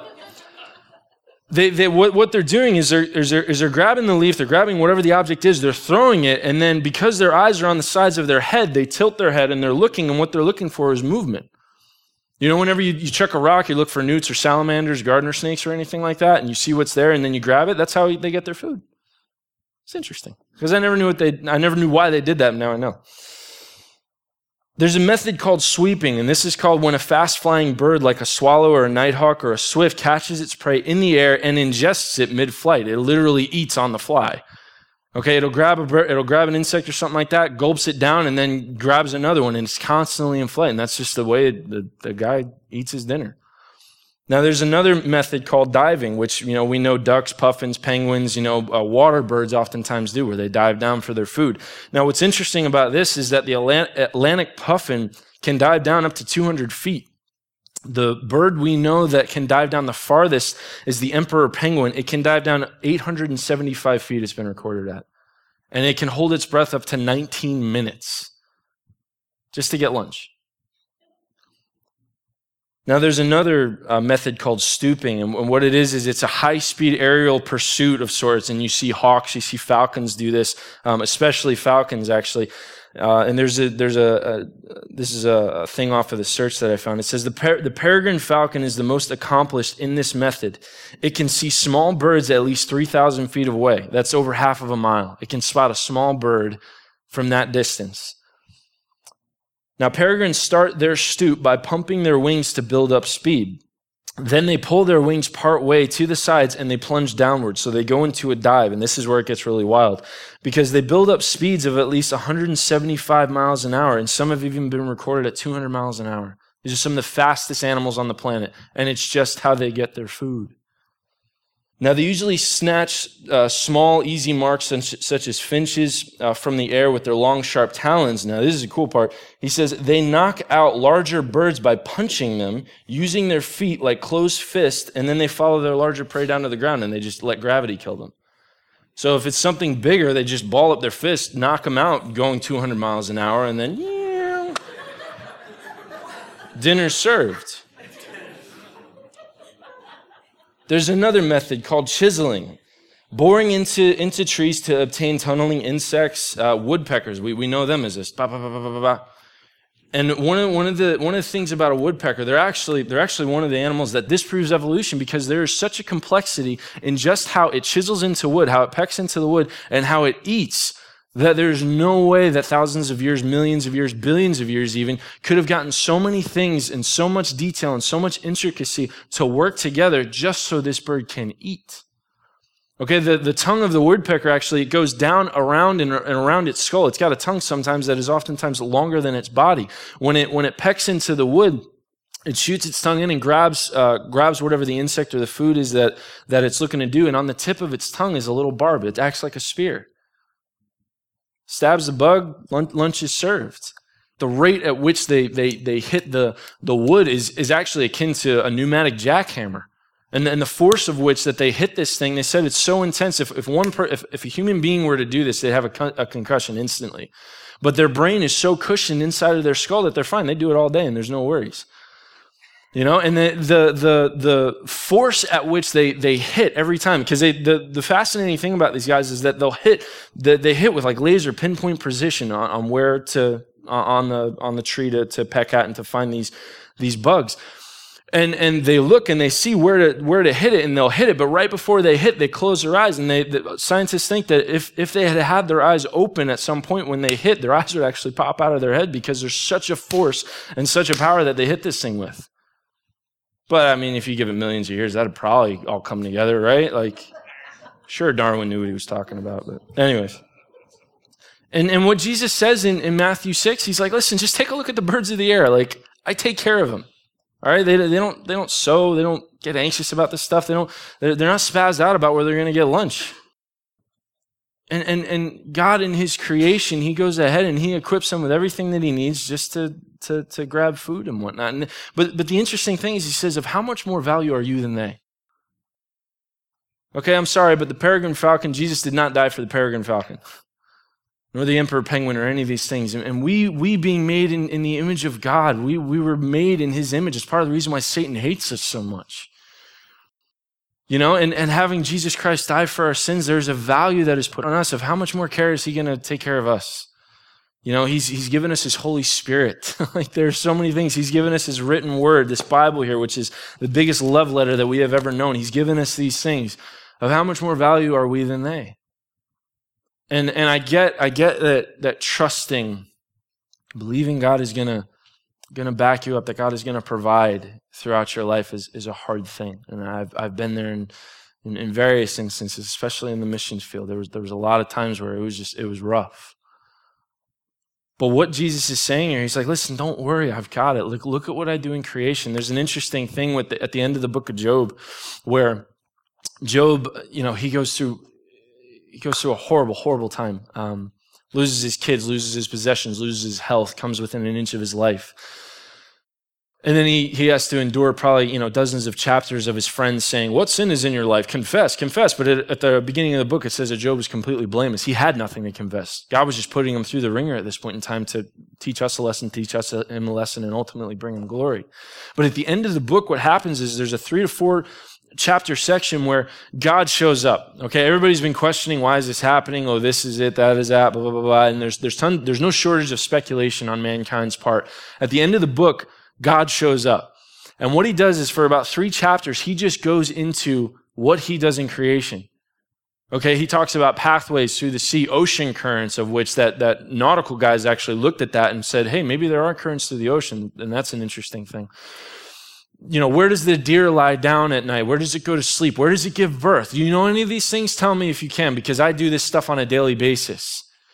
They, they, what, what they're doing is they're, is, they're, is they're grabbing the leaf, they're grabbing whatever the object is, they're throwing it, and then because their eyes are on the sides of their head, they tilt their head and they're looking, and what they're looking for is movement. You know, whenever you, you chuck a rock, you look for newts or salamanders, gardener snakes or anything like that, and you see what's there, and then you grab it. That's how they get their food. It's interesting, because I never knew what they, I never knew why they did that, and now I know. There's a method called sweeping, and this is called when a fast-flying bird like a swallow or a nighthawk or a swift catches its prey in the air and ingests it mid-flight. It literally eats on the fly. Okay, it'll grab a bird, it'll grab an insect or something like that, gulps it down, and then grabs another one, and it's constantly in flight. And that's just the way the, the guy eats his dinner. Now, there's another method called diving, which, you know, we know ducks, puffins, penguins, you know, uh, water birds oftentimes do, where they dive down for their food. Now, what's interesting about this is that the Atlantic puffin can dive down up to two hundred feet. The bird we know that can dive down the farthest is the emperor penguin. It can dive down eight hundred seventy-five feet, it's been recorded at. And it can hold its breath up to nineteen minutes just to get lunch. Now, there's another uh, method called stooping, and what it is is it's a high-speed aerial pursuit of sorts, and you see hawks, you see falcons do this, um, especially falcons, actually. Uh, and there's a there's a, a this is a, a thing off of the search that I found. It says the per, the peregrine falcon is the most accomplished in this method. It can see small birds at least three thousand feet away. That's over half of a mile. It can spot a small bird from that distance. Now, peregrines start their stoop by pumping their wings to build up speed. Then they pull their wings part way to the sides and they plunge downward. So they go into a dive, and this is where it gets really wild, because they build up speeds of at least one hundred seventy-five miles an hour, and some have even been recorded at two hundred miles an hour. These are some of the fastest animals on the planet, and it's just how they get their food. Now, they usually snatch uh, small, easy marks such, such as finches uh, from the air with their long, sharp talons. Now, this is a cool part. He says they knock out larger birds by punching them, using their feet like closed fists, and then they follow their larger prey down to the ground, and they just let gravity kill them. So if it's something bigger, they just ball up their fist, knock them out, going two hundred miles an hour, and then, yeah, dinner's served. There's another method called chiseling, boring into, into trees to obtain tunneling insects, uh, woodpeckers. We, we know them as this. Bah, bah, bah, bah, bah, bah. And one of, one of the one of the things about a woodpecker, they're actually they're actually one of the animals that disproves evolution, because there is such a complexity in just how it chisels into wood, how it pecks into the wood, and how it eats, that there's no way that thousands of years, millions of years, billions of years even, could have gotten so many things in so much detail and so much intricacy to work together just so this bird can eat. Okay, the, the tongue of the woodpecker actually, it goes down around and, and around its skull. It's got a tongue sometimes that is oftentimes longer than its body. When it when it pecks into the wood, it shoots its tongue in and grabs uh, grabs whatever the insect or the food is that, that it's looking to do. And on the tip of its tongue is a little barb. It acts like a spear. Stabs the bug, lunch is served. The rate at which they they they hit the, the wood is, is actually akin to a pneumatic jackhammer. And, and the force of which that they hit this thing, they said it's so intense. If, if one per, if, if a human being were to do this, they'd have a, con- a concussion instantly. But their brain is so cushioned inside of their skull that they're fine. They do it all day and there's no worries. You know, and the the the, the force at which they, they hit every time, because they the, the fascinating thing about these guys is that they'll hit that they hit with like laser pinpoint precision on, on where to on the on the tree to, to peck at and to find these these bugs. And and they look and they see where to where to hit it, and they'll hit it. But right before they hit, they close their eyes. And they the scientists think that if, if they had had their eyes open at some point when they hit, their eyes would actually pop out of their head, because there's such a force and such a power that they hit this thing with. But I mean, if you give it millions of years, that'd probably all come together, right? Like, sure, Darwin knew what he was talking about. But anyways. And and what Jesus says in, in Matthew six, he's like, listen, just take a look at the birds of the air. Like, I take care of them. All right, they they don't they don't sow, they don't get anxious about this stuff. They don't they're, they're not spazzed out about where they're going to get lunch. And and and God in His creation, He goes ahead and He equips them with everything that He needs just to to to grab food and whatnot. And but but the interesting thing is, He says, of how much more value are you than they? Okay, I'm sorry, but the peregrine falcon, Jesus did not die for the peregrine falcon, nor the emperor penguin, or any of these things. And we we being made in, in the image of God, we, we were made in His image. It's part of the reason why Satan hates us so much. You know, and, and having Jesus Christ die for our sins, there's a value that is put on us of how much more care is He going to take care of us. You know, he's he's given us His Holy Spirit. Like, there's so many things. He's given us His written word, this Bible here, which is the biggest love letter that we have ever known. He's given us these things. Of how much more value are we than they? And and I get I get that that trusting, believing God is gonna gonna back you up, that God is gonna provide throughout your life is, is a hard thing. And I've I've been there in, in in various instances, especially in the missions field. There was there was a lot of times where it was just it was rough. But what Jesus is saying here, He's like, listen, don't worry, I've got it. Look look at what I do in creation. There's an interesting thing with the, at the end of the book of Job, where Job, you know, he goes through. He goes through a horrible, horrible time. Um, loses his kids, loses his possessions, loses his health, comes within an inch of his life. And then he, he has to endure probably, you know, dozens of chapters of his friends saying, what sin is in your life? Confess, confess. But at, at the beginning of the book, it says that Job was completely blameless. He had nothing to confess. God was just putting him through the ringer at this point in time to teach us a lesson, teach us a, him a lesson, and ultimately bring him glory. But at the end of the book, what happens is there's a three to four chapter section where God shows up. Okay, everybody's been questioning, why is this happening? Oh, this is it, that is that, blah, blah, blah, blah. And there's there's ton, there's no shortage of speculation on mankind's part. At the end of the book, God shows up. And what He does is, for about three chapters, He just goes into what He does in creation. Okay, He talks about pathways through the sea, ocean currents, of which that, that nautical guys actually looked at that and said, hey, maybe there are currents through the ocean, and that's an interesting thing. You know, where does the deer lie down at night? Where does it go to sleep? Where does it give birth? Do you know any of these things? Tell me if you can, because I do this stuff on a daily basis.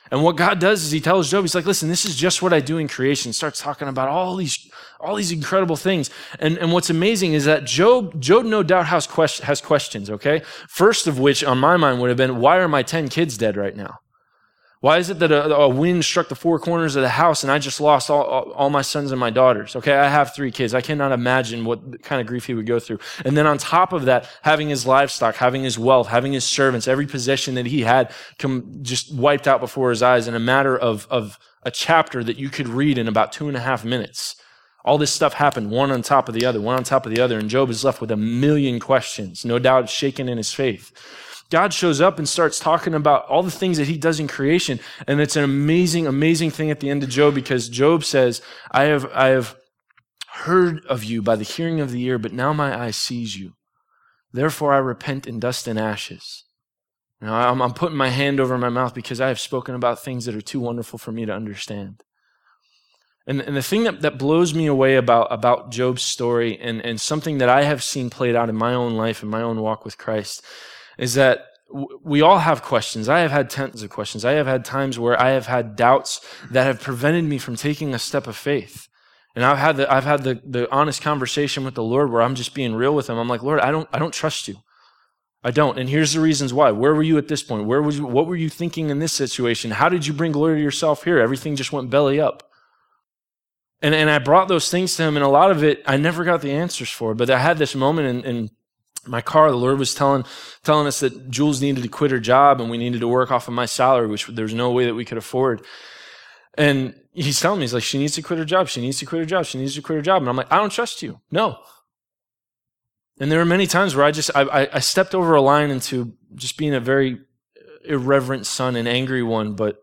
And what God does is he tells Job, he's like, listen, this is just what I do in creation. Starts talking about all these, all these incredible things. And, and what's amazing is that Job, Job no doubt has, quest- has questions, okay? First of which on my mind would have been, why are my ten kids dead right now? Why is it that a, a wind struck the four corners of the house and I just lost all, all, all my sons and my daughters? Okay, I have three kids. I cannot imagine what kind of grief he would go through. And then on top of that, having his livestock, having his wealth, having his servants, every possession that he had come just wiped out before his eyes in a matter of, of a chapter that you could read in about two and a half minutes. All this stuff happened one on top of the other, one on top of the other, and Job is left with a million questions, no doubt shaken in his faith. God shows up and starts talking about all the things that he does in creation. And it's an amazing, amazing thing at the end of Job, because Job says, I have, I have heard of you by the hearing of the ear, but now my eye sees you. Therefore I repent in dust and ashes. You know, I'm, I'm putting my hand over my mouth because I have spoken about things that are too wonderful for me to understand. And, and the thing that, that blows me away about, about Job's story, and, and something that I have seen played out in my own life, in my own walk with Christ, is that we all have questions. I have had tons of questions. I have had times where I have had doubts that have prevented me from taking a step of faith. And I've had the, I've had the, the honest conversation with the Lord where I'm just being real with him. I'm like, Lord, I don't, I don't trust you. I don't. And here's the reasons why. Where were you at this point? Where was you, what were you thinking in this situation? How did you bring glory to yourself here? Everything just went belly up. And, and I brought those things to him, and a lot of it, I never got the answers for. But I had this moment in, in my car. The Lord was telling telling us that Jules needed to quit her job and we needed to work off of my salary, which there's no way that we could afford. And he's telling me, he's like, she needs to quit her job. She needs to quit her job. She needs to quit her job. And I'm like, I don't trust you. No. And there were many times where I just, I, I stepped over a line into just being a very irreverent son, an angry one, but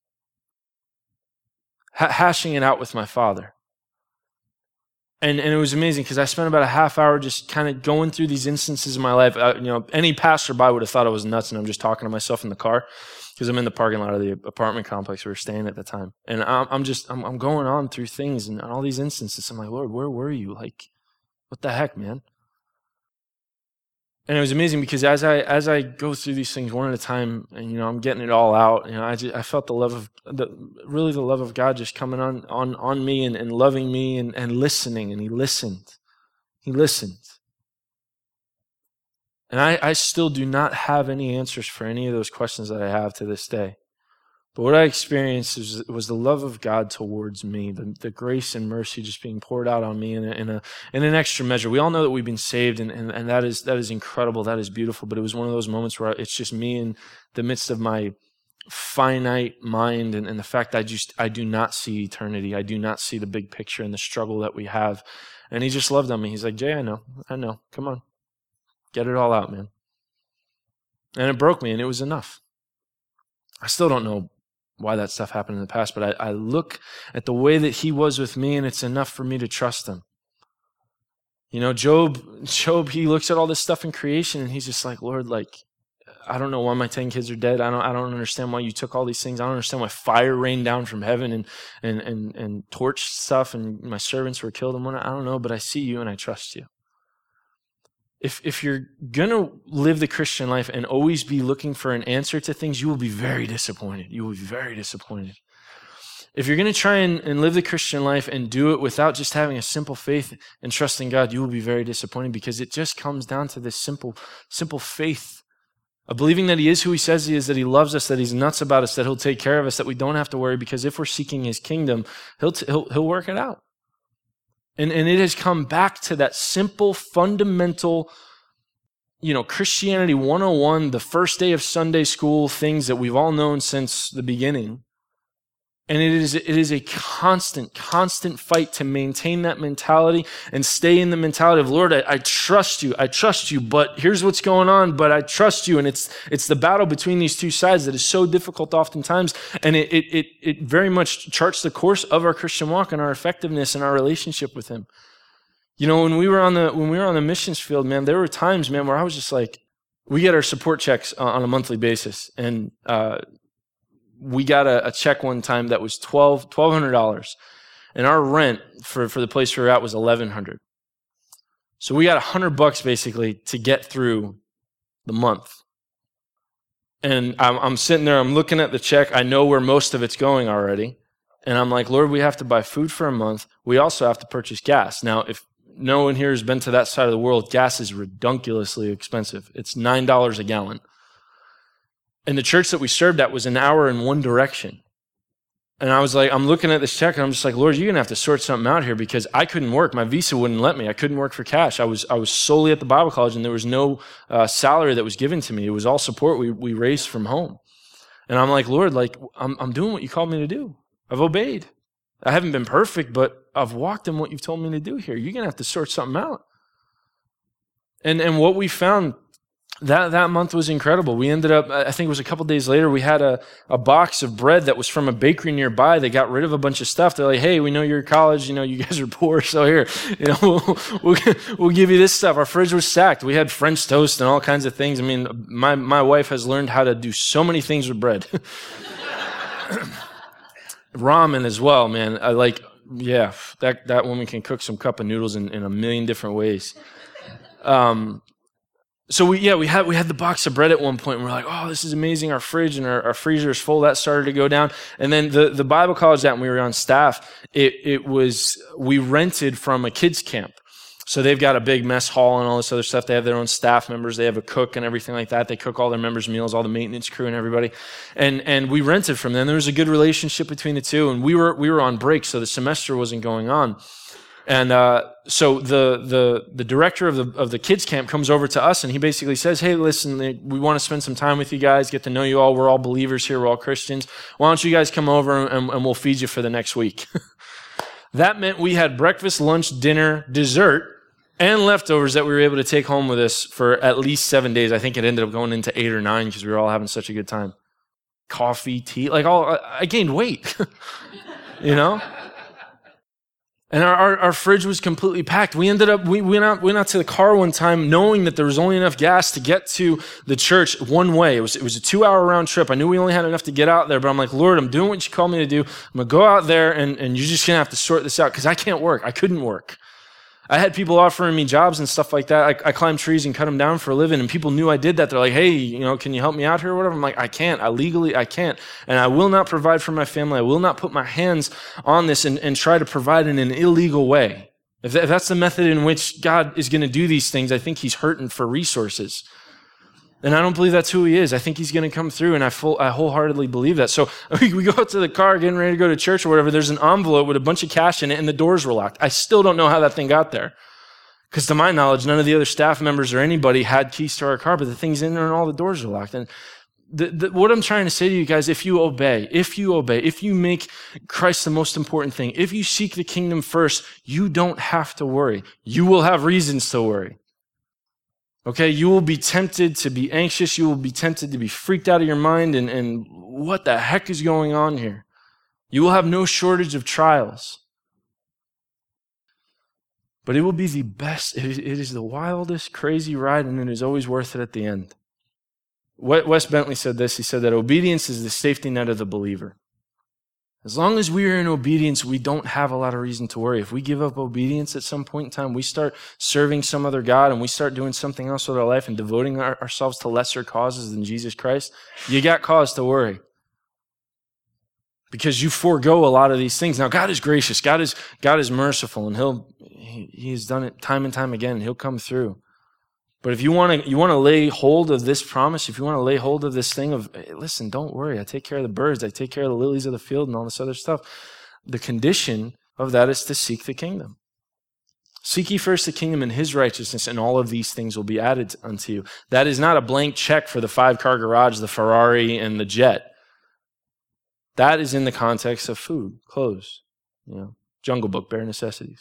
ha- hashing it out with my father. And and it was amazing because I spent about a half hour just kind of going through these instances in my life. I, you know, any passerby would have thought I was nuts, and I'm just talking to myself in the car because I'm in the parking lot of the apartment complex we were staying at the time. And I'm, I'm just I'm, I'm going on through things and all these instances. I'm like, Lord, where were you? Like, what the heck, man? And it was amazing because as I as I go through these things one at a time, and you know, I'm getting it all out. You know, I just, I felt the love of the really the love of God just coming on on on me and, and loving me and, and listening. And He listened, He listened. And I, I still do not have any answers for any of those questions that I have to this day. But what I experienced was, was the love of God towards me, the, the grace and mercy just being poured out on me in a, in a in an extra measure. We all know that we've been saved, and, and, and that is that is incredible, that is beautiful. But it was one of those moments where it's just me in the midst of my finite mind, and, and the fact that I just I do not see eternity. I do not see the big picture and the struggle that we have. And He just loved on me. He's like, Jay, I know, I know. Come on, get it all out, man. And it broke me, and it was enough. I still don't know why that stuff happened in the past, but I, I look at the way that He was with me, and it's enough for me to trust Him. You know, Job, Job, he looks at all this stuff in creation, and he's just like, Lord, like, I don't know why my ten kids are dead. I don't, I don't understand why you took all these things. I don't understand why fire rained down from heaven and and and and torched stuff, and my servants were killed and whatnot. I don't know, but I see you and I trust you. If if you're going to live the Christian life and always be looking for an answer to things, you will be very disappointed. You will be very disappointed. If you're going to try and, and live the Christian life and do it without just having a simple faith and trusting God, you will be very disappointed, because it just comes down to this simple, simple faith of believing that He is who He says He is, that He loves us, that He's nuts about us, that He'll take care of us, that we don't have to worry, because if we're seeking His kingdom, He'll t- he'll, he'll work it out. And and it has come back to that simple, fundamental, you know, Christianity one oh one, the first day of Sunday school, things that we've all known since the beginning. And it is it is a constant, constant fight to maintain that mentality and stay in the mentality of, Lord, I, I trust you, I trust you, but here's what's going on, but I trust you. And it's it's the battle between these two sides that is so difficult oftentimes. And it it it, it very much charts the course of our Christian walk and our effectiveness and our relationship with Him. You know, when we were on the when we were on the missions field, man, there were times, man, where I was just like, we get our support checks on a monthly basis, and uh we got a, a check one time that was twelve hundred dollars, and our rent for, for the place we were at was eleven hundred dollars. So we got a hundred bucks basically to get through the month. And I'm, I'm sitting there, I'm looking at the check. I know where most of it's going already. And I'm like, Lord, we have to buy food for a month. We also have to purchase gas. Now, if no one here has been to that side of the world, gas is redunculously expensive. It's nine dollars a gallon. And the church that we served at was an hour in one direction. And I was like, I'm looking at this check and I'm just like, Lord, you're going to have to sort something out here because I couldn't work. My visa wouldn't let me. I couldn't work for cash. I was I was solely at the Bible college and there was no uh, salary that was given to me. It was all support we we raised from home. And I'm like, Lord, like I'm I'm doing what you called me to do. I've obeyed. I haven't been perfect, but I've walked in what you've told me to do here. You're going to have to sort something out. And and what we found That that month was incredible. We ended up, I think it was a couple days later, we had a, a box of bread that was from a bakery nearby. They got rid of a bunch of stuff. They're like, hey, we know you're at college. You know, you guys are poor. So here, you know, we'll, we'll, we'll give you this stuff. Our fridge was stacked. We had French toast and all kinds of things. I mean, my, my wife has learned how to do so many things with bread. Ramen as well, man. I like, yeah, that, that woman can cook some cup of noodles in, in a million different ways. Um, So we, yeah, we had, we had the box of bread at one point and we're like, oh, this is amazing. Our fridge and our, our freezer is full. That started to go down. And then the, the Bible college that when we were on staff, it, it was, we rented from a kids camp. So they've got a big mess hall and all this other stuff. They have their own staff members. They have a cook and everything like that. They cook all their members' meals, all the maintenance crew and everybody. And, and we rented from them. There was a good relationship between the two. And we were, we were on break. So the semester wasn't going on. And uh, so the the the director of the of the kids camp comes over to us and he basically says, hey, listen, we want to spend some time with you guys, get to know you all. We're all believers here. We're all Christians. Why don't you guys come over and, and we'll feed you for the next week? That meant we had breakfast, lunch, dinner, dessert, and leftovers that we were able to take home with us for at least seven days. I think it ended up going into eight or nine because we were all having such a good time. Coffee, tea, like all, I gained weight, you know? And our, our, our fridge was completely packed. We ended up, we went out, went out to the car one time knowing that there was only enough gas to get to the church one way. It was, it was a two hour round trip. I knew we only had enough to get out there, but I'm like, Lord, I'm doing what you called me to do. I'm going to go out there and, and you're just going to have to sort this out because I can't work. I couldn't work. I had people offering me jobs and stuff like that. I, I climbed trees and cut them down for a living, and people knew I did that. They're like, hey, you know, can you help me out here or whatever? I'm like, I can't. I legally, I can't. And I will not provide for my family. I will not put my hands on this and, and try to provide in an illegal way. If, that, if that's the method in which God is going to do these things, I think he's hurting for resources. And I don't believe that's who he is. I think he's going to come through, and I full, I wholeheartedly believe that. So we go out to the car, getting ready to go to church or whatever. There's an envelope with a bunch of cash in it, and the doors were locked. I still don't know how that thing got there. Because to my knowledge, none of the other staff members or anybody had keys to our car, but the thing's in there and all the doors are locked. And the, the, what I'm trying to say to you guys, if you obey, if you obey, if you make Christ the most important thing, if you seek the kingdom first, you don't have to worry. You will have reasons to worry. Okay, you will be tempted to be anxious. You will be tempted to be freaked out of your mind and, and what the heck is going on here? You will have no shortage of trials. But it will be the best. It is the wildest, crazy ride, and it is always worth it at the end. Wes Bentley said this. He said that obedience is the safety net of the believer. As long as we are in obedience, we don't have a lot of reason to worry. If we give up obedience at some point in time, we start serving some other God and we start doing something else with our life and devoting our, ourselves to lesser causes than Jesus Christ, you got cause to worry. Because you forego a lot of these things. Now, God is gracious. God is God is merciful, and He'll He, he has done it time and time again. He'll come through. But if you want to you want to lay hold of this promise, if you want to lay hold of this thing of, hey, listen, don't worry. I take care of the birds. I take care of the lilies of the field and all this other stuff. The condition of that is to seek the kingdom. Seek ye first the kingdom and his righteousness, and all of these things will be added unto you. That is not a blank check for the five-car garage, the Ferrari, and the jet. That is in the context of food, clothes, you know, Jungle Book, bare necessities.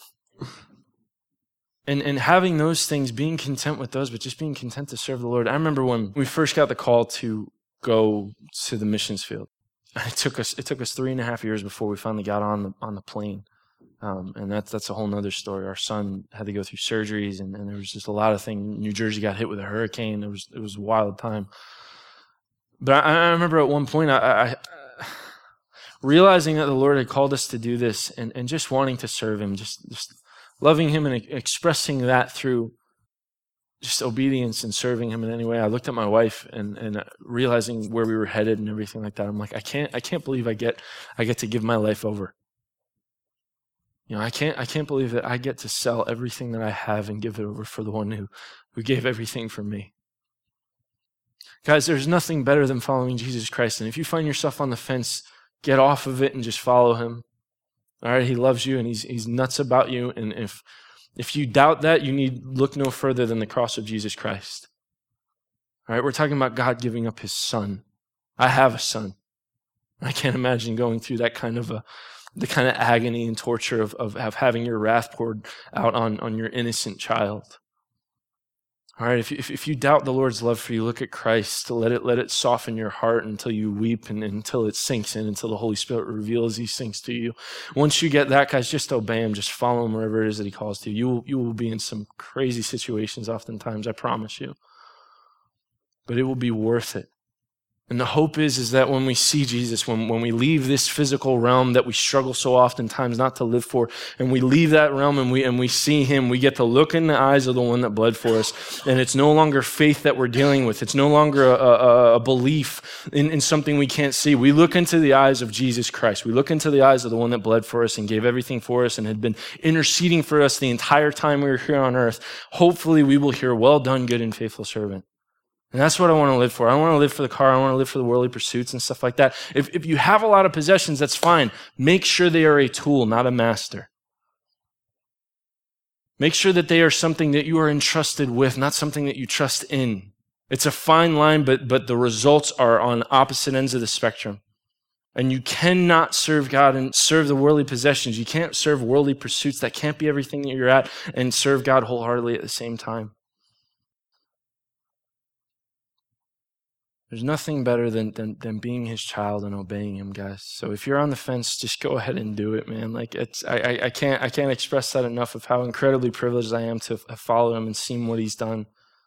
And and having those things, being content with those, but just being content to serve the Lord. I remember when we first got the call to go to the missions field. It took us it took us three and a half years before we finally got on the on the plane. Um, and that's that's a whole nother story. Our son had to go through surgeries, and, and there was just a lot of things. New Jersey got hit with a hurricane. It was it was a wild time. But I, I remember at one point I, I realizing that the Lord had called us to do this and, and just wanting to serve him, just, just loving him and expressing that through just obedience and serving him in any way. I looked at my wife and, and realizing where we were headed and everything like that. I'm like, I can't, I can't believe I get, I get to give my life over. You know, I can't, I can't believe that I get to sell everything that I have and give it over for the one who, who gave everything for me. Guys, there's nothing better than following Jesus Christ. And if you find yourself on the fence, get off of it and just follow him. All right, he loves you and he's he's nuts about you. And if if you doubt that, you need look no further than the cross of Jesus Christ. All right, we're talking about God giving up his son. I have a son. I can't imagine going through that kind of a the kind of agony and torture of, of, of having your wrath poured out on, on your innocent child. All right, if you, if, if you doubt the Lord's love for you, look at Christ. Let it let it soften your heart until you weep and, and until it sinks in, until the Holy Spirit reveals these things to you. Once you get that, guys, just obey him. Just follow him wherever it is that he calls to you. You will, you will be in some crazy situations oftentimes, I promise you. But it will be worth it. And the hope is, is that when we see Jesus, when, when we leave this physical realm that we struggle so oftentimes not to live for, and we leave that realm and we and we see him, we get to look in the eyes of the one that bled for us. And it's no longer faith that we're dealing with. It's no longer a, a, a belief in, in something we can't see. We look into the eyes of Jesus Christ. We look into the eyes of the one that bled for us and gave everything for us and had been interceding for us the entire time we were here on earth. Hopefully we will hear, well done, good and faithful servant. And that's what I want to live for. I don't want to live for the car. I want to live for the worldly pursuits and stuff like that. If, if you have a lot of possessions, that's fine. Make sure they are a tool, not a master. Make sure that they are something that you are entrusted with, not something that you trust in. It's a fine line, but, but the results are on opposite ends of the spectrum. And you cannot serve God and serve the worldly possessions. You can't serve worldly pursuits. That can't be everything that you're at and serve God wholeheartedly at the same time. There's nothing better than, than than being his child and obeying him, guys. So if you're on the fence, just go ahead and do it, man. Like it's, I, I, I can't, I can't express that enough of how incredibly privileged I am to have followed him and seen what he's done.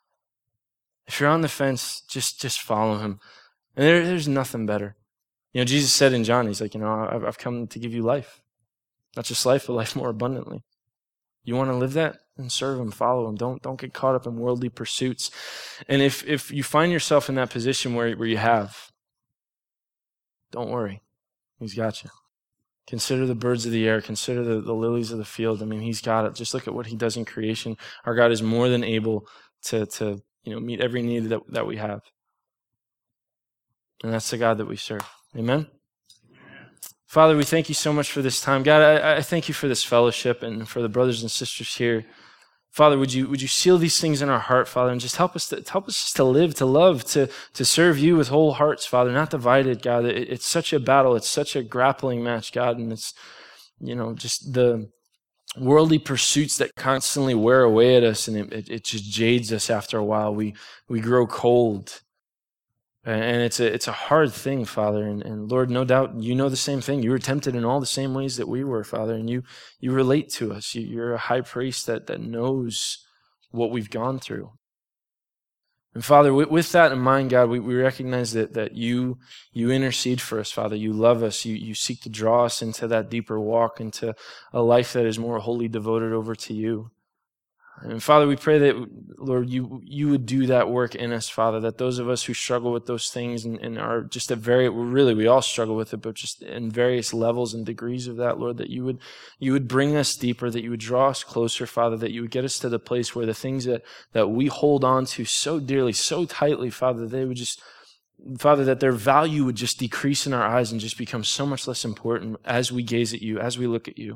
If you're on the fence, just, just follow him. And there, there's nothing better. You know, Jesus said in John, he's like, you know, I've, I've come to give you life, not just life, but life more abundantly. You want to live that? Then serve him, follow him. Don't don't get caught up in worldly pursuits. And if if you find yourself in that position where, where you have, don't worry. He's got you. Consider the birds of the air. Consider the, the lilies of the field. I mean, he's got it. Just look at what he does in creation. Our God is more than able to to you know meet every need that, that we have. And that's the God that we serve. Amen? Father, we thank you so much for this time. God, I, I thank you for this fellowship and for the brothers and sisters here. Father, would you would you seal these things in our heart, Father, and just help us to help us just to live, to love, to to serve you with whole hearts, Father, not divided, God. It, it's such a battle, it's such a grappling match, God, and it's you know just the worldly pursuits that constantly wear away at us, and it, it, it just jades us after a while. We we grow cold. And it's a it's a hard thing, Father. And, and Lord, no doubt you know the same thing. You were tempted in all the same ways that we were, Father. And you you relate to us. You, you're a high priest that, that knows what we've gone through. And Father, with, with that in mind, God, we, we recognize that that you you intercede for us, Father. You love us. You you seek to draw us into that deeper walk, into a life that is more wholly devoted over to you. And Father, we pray that, Lord, you you would do that work in us, Father, that those of us who struggle with those things and, and are just at very, really, we all struggle with it, but just in various levels and degrees of that, Lord, that you would you would bring us deeper, that you would draw us closer, Father, that you would get us to the place where the things that, that we hold on to so dearly, so tightly, Father, they would just, Father, that their value would just decrease in our eyes and just become so much less important as we gaze at you, as we look at you.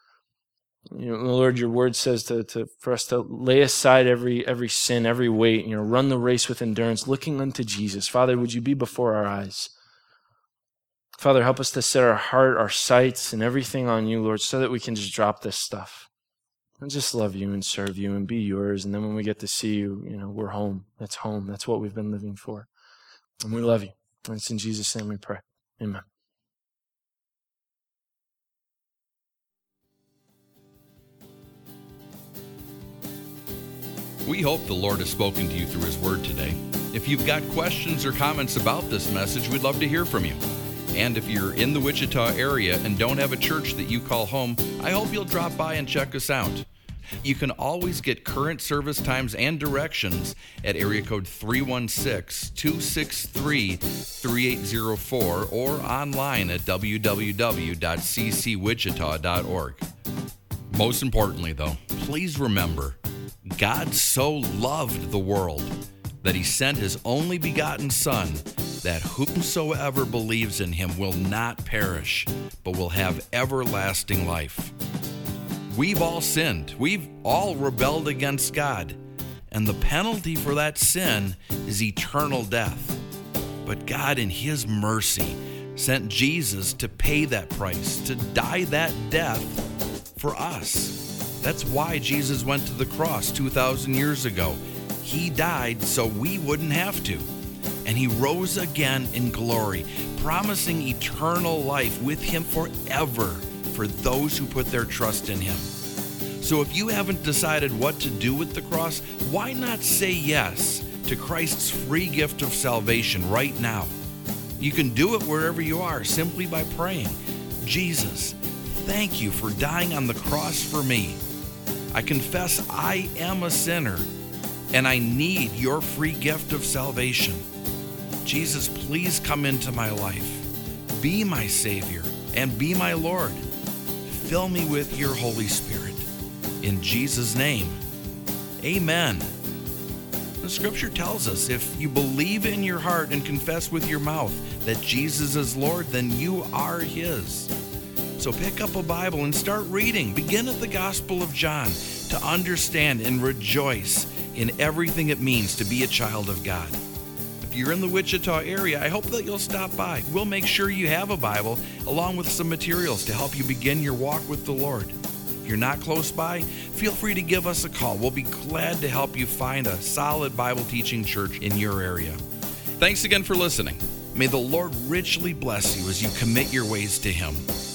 You know, Lord, your word says to, to for us to lay aside every every sin, every weight, you know, run the race with endurance, looking unto Jesus. Father, would you be before our eyes? Father, help us to set our heart, our sights, and everything on you, Lord, so that we can just drop this stuff and just love you and serve you and be yours. And then when we get to see you, you know, we're home. That's home. That's what we've been living for. And we love you. And it's in Jesus' name we pray. Amen. We hope the Lord has spoken to you through his word today. If you've got questions or comments about this message, we'd love to hear from you. And if you're in the Wichita area and don't have a church that you call home, I hope you'll drop by and check us out. You can always get current service times and directions at area code three one six, two six three, three eight zero four or online at w w w dot c c wichita dot org. Most importantly, though, please remember, God so loved the world that he sent his only begotten Son, that whomsoever believes in him will not perish, but will have everlasting life. We've all sinned. We've all rebelled against God. And the penalty for that sin is eternal death. But God, in his mercy, sent Jesus to pay that price, to die that death for us. That's why Jesus went to the cross two thousand years ago. He died so we wouldn't have to. And he rose again in glory, promising eternal life with him forever for those who put their trust in him. So if you haven't decided what to do with the cross, why not say yes to Christ's free gift of salvation right now? You can do it wherever you are simply by praying, Jesus, thank you for dying on the cross for me. I confess I am a sinner and I need your free gift of salvation. Jesus, please come into my life. Be my Savior and be my Lord. Fill me with your Holy Spirit. In Jesus' name, amen. The scripture tells us if you believe in your heart and confess with your mouth that Jesus is Lord, then you are his. So pick up a Bible and start reading. Begin at the Gospel of John to understand and rejoice in everything it means to be a child of God. If you're in the Wichita area, I hope that you'll stop by. We'll make sure you have a Bible along with some materials to help you begin your walk with the Lord. If you're not close by, feel free to give us a call. We'll be glad to help you find a solid Bible teaching church in your area. Thanks again for listening. May the Lord richly bless you as you commit your ways to him.